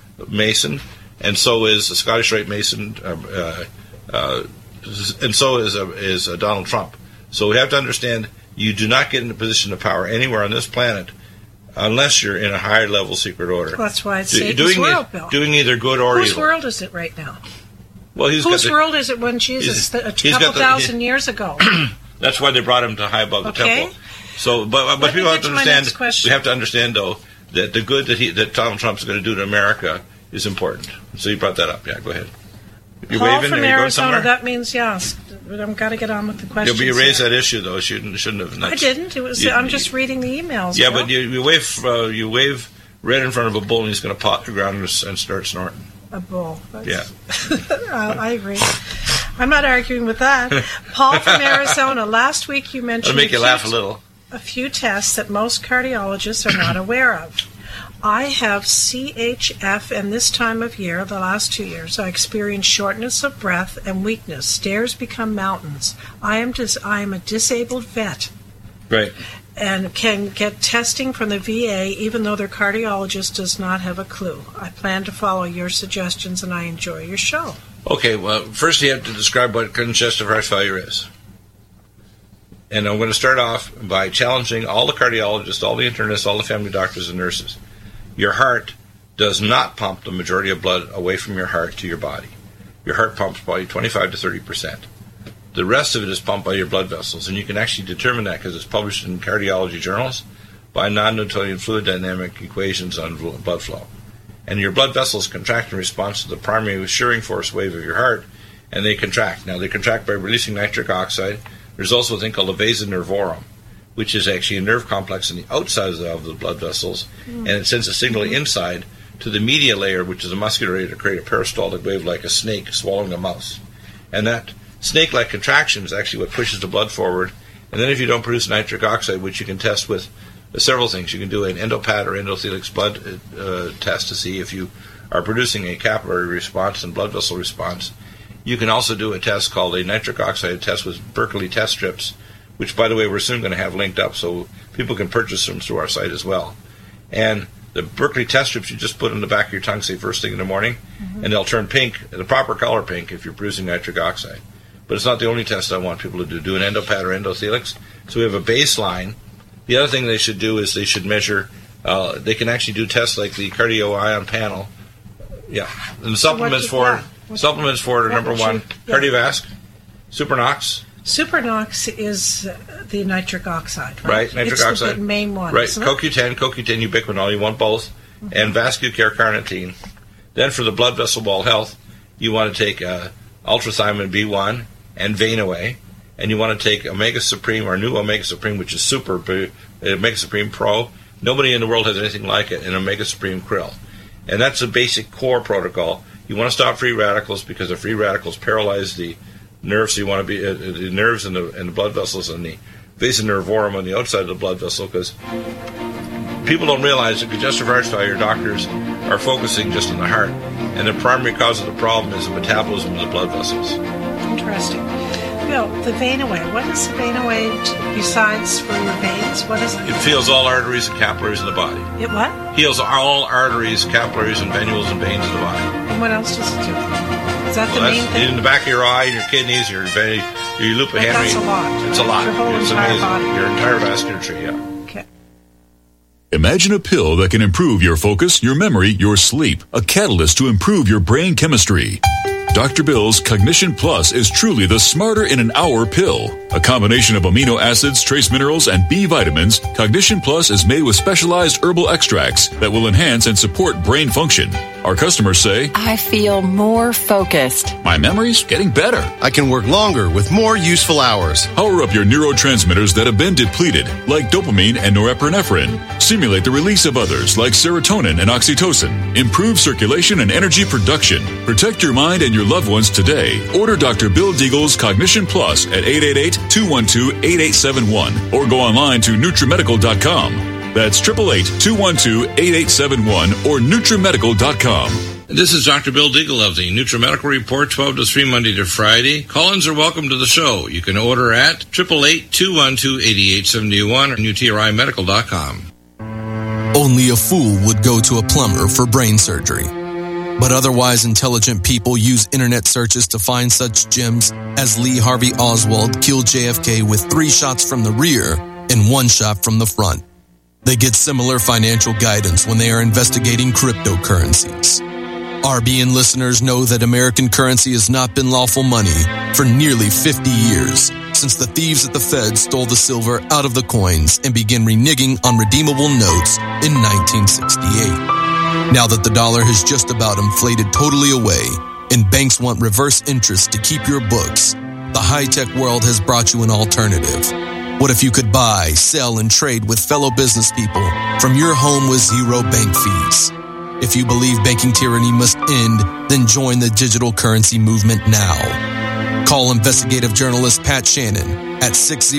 Mason, and so is a Scottish Rite Mason, and so is Donald Trump. So we have to understand, you do not get in a position of power anywhere on this planet unless you're in a higher level secret order. Well, that's why it's Satan's world, Bill. Doing either good or Whose evil. world is it right now? Well, whose world is it when Jesus, a couple thousand years ago? That's why they brought him to high above the temple. So, but people have to understand. We have to understand, though, that the good that Donald Trump's going to do to America is important. So you brought that up. Yeah, go ahead. You're Paul waving. from Are you going Arizona. somewhere? That means yes. But I've got to get on with the questions. Yeah, but you raised that issue, though. Shouldn't have. I didn't. It was. I'm just reading the emails. Yeah, Bill. but you wave red in front of a bull, and he's going to pop the ground and start snorting. A bull. Yeah. I agree. I'm not arguing with that. Paul from Arizona. Last week you mentioned It'll make you laugh a little. A few tests that most cardiologists are not aware of. I have CHF, and this time of year, the last 2 years, I experience shortness of breath and weakness. Stairs become mountains. I am a disabled vet. Right. And can get testing from the VA even though their cardiologist does not have a clue. I plan to follow your suggestions, and I enjoy your show. Okay, well, first you have to describe what congestive heart failure is. And I'm going to start off by challenging all the cardiologists, all the internists, all the family doctors and nurses. Your heart does not pump the majority of blood away from your heart to your body. Your heart pumps probably 25 to 30%. The rest of it is pumped by your blood vessels, and you can actually determine that because it's published in cardiology journals by non-Newtonian fluid dynamic equations on blood flow. And your blood vessels contract in response to the primary shearing force wave of your heart, and they contract. Now, they contract by releasing nitric oxide. There's also a thing called a vasa nervorum, which is actually a nerve complex on the outside of the blood vessels, and it sends a signal inside to the media layer, which is a muscular area, to create a peristaltic wave like a snake swallowing a mouse. And that snake-like contraction is actually what pushes the blood forward. And then if you don't produce nitric oxide, which you can test with several things, you can do an endopat or endothelix blood test to see if you are producing a capillary response and blood vessel response. You can also do a test called a nitric oxide test with Berkeley test strips, which, by the way, we're soon going to have linked up so people can purchase them through our site as well. And the Berkeley test strips you just put in the back of your tongue, say, first thing in the morning, and they'll turn pink, the proper color pink, if you're producing nitric oxide. But it's not the only test I want people to do. Do an endopat or endothelix. So we have a baseline. The other thing they should do is they should measure, they can actually do tests like the cardio ion panel. Yeah. And the supplements for Supplements for it are number one, Cardiovasc, Supernox. Supernox is the nitric oxide, right? Nitric it's oxide. The main one, right? Isn't CoQ10, Ubiquinol, you want both, and Vascucare Carnitine. Then for the blood vessel wall health, you want to take Ultrathymine B1 and Vein-Away, and you want to take Omega Supreme, our new Omega Supreme, which is Omega Supreme Pro. Nobody in the world has anything like it, and Omega Supreme Krill. And that's a basic core protocol. You want to stop free radicals because the free radicals paralyze the nerves. So you want to be the nerves and the blood vessels and the vasa nervorum on the outside of the blood vessel, because people don't realize that congestive heart failure doctors are focusing just on the heart, and the primary cause of the problem is the metabolism of the blood vessels. Interesting. Bill, the Vein-Away. What is the Vein-Away besides for your veins? What is it? It heals all arteries and capillaries in the body. It what? Heals all arteries, capillaries, and venules and veins in the body. And what else does it do? Is that the main thing? In the back of your eye, your kidneys, your loop of Henry. That's a lot. It's a lot. Your whole it's entire amazing. body. Your entire vascular tree, yeah. Okay. Imagine a pill that can improve your focus, your memory, your sleep. A catalyst to improve your brain chemistry. Dr. Bill's Cognition Plus is truly the smarter in an hour pill. A combination of amino acids, trace minerals, and B vitamins, Cognition Plus is made with specialized herbal extracts that will enhance and support brain function. Our customers say, I feel more focused. My memory's getting better. I can work longer with more useful hours. Power up your neurotransmitters that have been depleted, like dopamine and norepinephrine. Stimulate the release of others, like serotonin and oxytocin. Improve circulation and energy production. Protect your mind and your loved ones today. Order Dr. Bill Deagle's Cognition Plus at 888-212-8871 or go online to NutriMedical.com. That's 888-212-8871 or NutriMedical.com. This is Dr. Bill Deagle of the NutriMedical Report, 12 to 3, Monday to Friday. Call-ins are welcome to the show. You can order at 888-212-8871 or NutriMedical.com. Only a fool would go to a plumber for brain surgery. But otherwise intelligent people use internet searches to find such gems as Lee Harvey Oswald killed JFK with 3 shots from the rear and 1 shot from the front. They get similar financial guidance when they are investigating cryptocurrencies. RBN listeners know that American currency has not been lawful money for nearly 50 years, since the thieves at the Fed stole the silver out of the coins and began reneging on redeemable notes in 1968. Now that the dollar has just about inflated totally away and banks want reverse interest to keep your books, the high-tech world has brought you an alternative. What if you could buy, sell, and trade with fellow business people from your home with zero bank fees? If you believe banking tyranny must end, then join the digital currency movement now. Call investigative journalist Pat Shannon at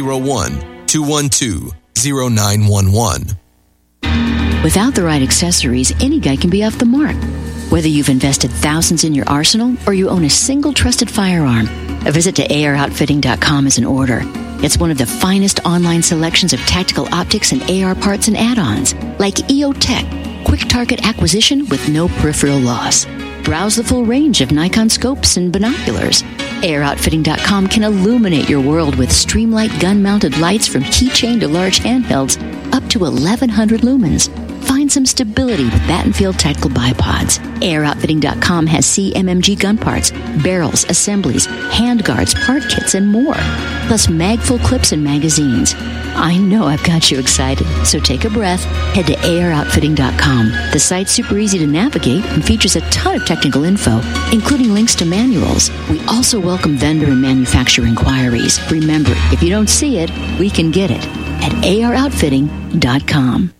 601-212-0911. Without the right accessories, any guy can be off the mark. Whether you've invested thousands in your arsenal or you own a single trusted firearm, a visit to AROutfitting.com is in order. It's one of the finest online selections of tactical optics and AR parts and add-ons, like EOTech, quick target acquisition with no peripheral loss. Browse the full range of Nikon scopes and binoculars. AROutfitting.com can illuminate your world with Streamlight gun-mounted lights from keychain to large handhelds, up to 1,100 lumens. Find some stability with Battenfield tactical bipods. AROutfitting.com has CMMG gun parts, barrels, assemblies, handguards, part kits, and more. Plus mag-full clips and magazines. I know I've got you excited, so take a breath. Head to AROutfitting.com. The site's super easy to navigate and features a ton of technical info, including links to manuals. We also welcome vendor and manufacturer inquiries. Remember, if you don't see it, we can get it at AROutfitting.com.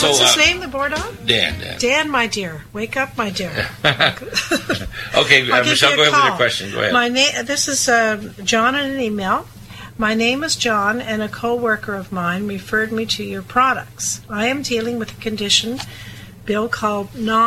So, what's his name, the board dog? Dan. Dan, my dear. Wake up, my dear. Okay, Michelle, go ahead with your question. Go ahead. This is John in an email. My name is John, and a co-worker of mine referred me to your products. I am dealing with a condition, Bill, called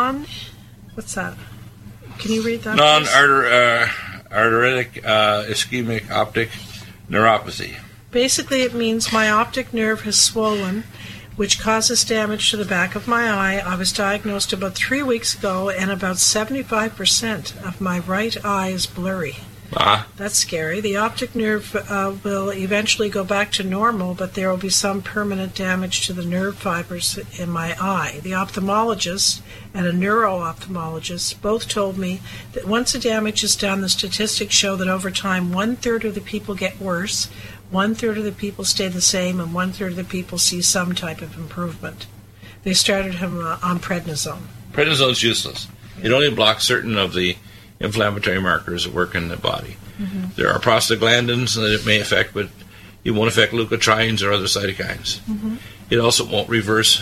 what's that? Can you read that? Non-arteritic ischemic optic neuropathy. Basically, it means my optic nerve has swollen, which causes damage to the back of my eye. I was diagnosed about 3 weeks ago, and about 75% of my right eye is blurry. That's scary. The optic nerve will eventually go back to normal, but there will be some permanent damage to the nerve fibers in my eye. The ophthalmologist and a neuro-ophthalmologist both told me that once the damage is done, the statistics show that over time 1/3 of the people get worse, 1/3 of the people stay the same, and 1/3 of the people see some type of improvement. They started him on prednisone. Prednisone is useless. It only blocks certain of the inflammatory markers that work in the body. Mm-hmm. There are prostaglandins that it may affect, but it won't affect leukotrienes or other cytokines. Mm-hmm. It also won't reverse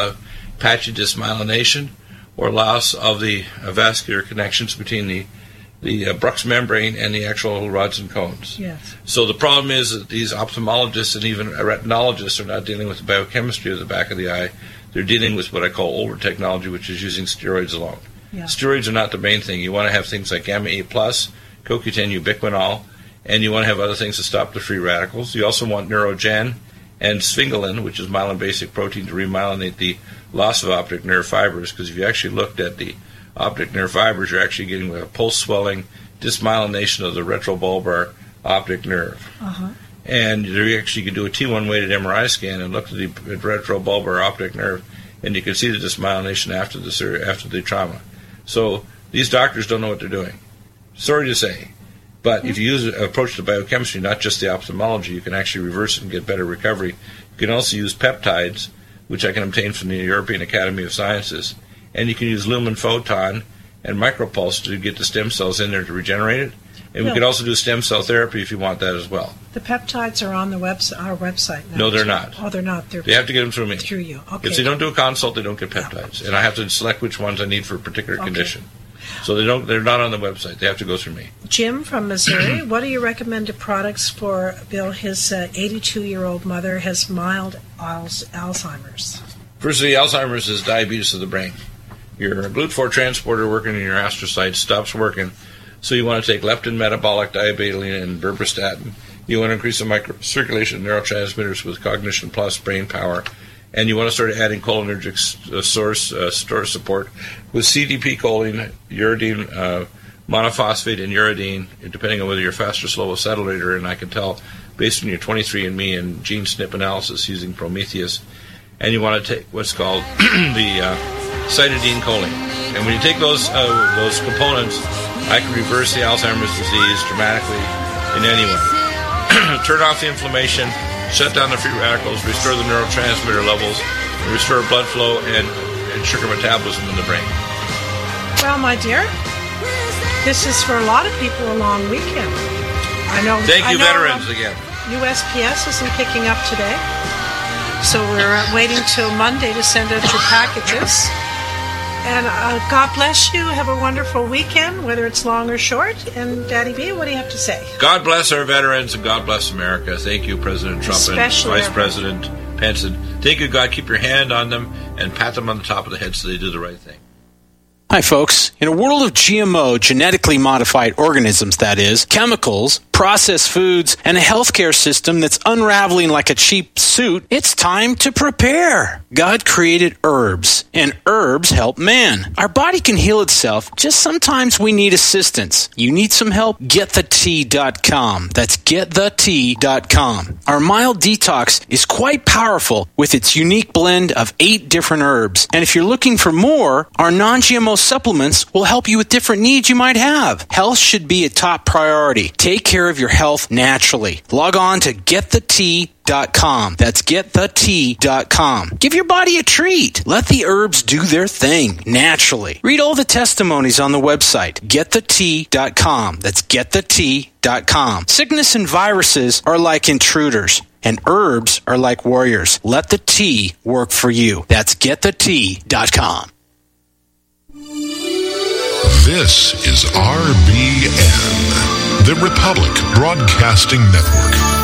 patchy dysmyelination or loss of the vascular connections between the Bruch's membrane and the actual rods and cones. Yes. So the problem is that these ophthalmologists and even retinologists are not dealing with the biochemistry of the back of the eye. They're dealing with what I call older technology, which is using steroids alone. Yeah. Steroids are not the main thing. You want to have things like gamma A+, CoQ10, ubiquinol, and you want to have other things to stop the free radicals. You also want Neurogen and sphingolin, which is myelin-basic protein, to remyelinate the loss of optic nerve fibers, because if you actually looked at the optic nerve fibers, you're actually getting a pulse swelling, dysmyelination of the retrobulbar optic nerve. Uh-huh. And you actually can do a T1 weighted MRI scan and look at the retrobulbar optic nerve, and you can see the dysmyelination after the trauma. So these doctors don't know what they're doing. Sorry to say. But if you approach the biochemistry, not just the ophthalmology, you can actually reverse it and get better recovery. You can also use peptides, which I can obtain from the European Academy of Sciences. And you can use lumen photon and micropulse to get the stem cells in there to regenerate it. And we could also do stem cell therapy if you want that as well. The peptides are on our website now. No, they're not. Oh, they're not. They have to get them through me. Through you. Okay. If they don't do a consult, they don't get peptides. And I have to select which ones I need for a particular condition. So they're not on the website. They have to go through me. Jim from Missouri, what are your recommended products for Bill? His 82-year-old mother has mild Alzheimer's. Firstly, Alzheimer's is diabetes of the brain. Your GLUT4 transporter working in your astrocytes stops working. So you want to take leptin, metabolic, diabetes, and berberstatin. You want to increase the microcirculation of neurotransmitters with Cognition Plus brain power. And you want to start adding cholinergic store support with CDP choline, uridine, monophosphate, and uridine, depending on whether you're fast or slow acetylator. And I can tell based on your 23andMe and gene SNP analysis using Prometheus. And you want to take what's called the cytidine choline. And when you take those components, I can reverse the Alzheimer's disease dramatically in any way. Turn off the inflammation, shut down the free radicals, restore the neurotransmitter levels, and restore blood flow and sugar metabolism in the brain. Well, my dear, this is for a lot of people a long weekend. Thank you, veterans, again. USPS isn't picking up today, so we're waiting till Monday to send out your packages. And God bless you. Have a wonderful weekend, whether it's long or short. And Daddy B, what do you have to say? God bless our veterans and God bless America. Thank you, President Trump and Vice President Pence. Thank you, God. Keep your hand on them and pat them on the top of the head so they do the right thing. Hi, folks. In a world of GMO, genetically modified organisms, that is, chemicals, processed foods, and a healthcare system that's unraveling like a cheap suit, it's time to prepare. God created herbs, and herbs help man. Our body can heal itself, just sometimes we need assistance. You need some help? GetTheT.com. That's GetTheT.com. Our mild detox is quite powerful with its unique blend of 8 different herbs. And if you're looking for more, our non-GMO supplements will help you with different needs you might have. Health should be a top priority. Take care of your health naturally. Log on to GetTheT.com. That's GetTheT.com. Give your body a treat. Let the herbs do their thing naturally. Read all the testimonies on the website. GetTheT.com. That's GetTheT.com. Sickness and viruses are like intruders. And herbs are like warriors. Let the tea work for you. That's getthetea.com. This is RBN, the Republic Broadcasting Network.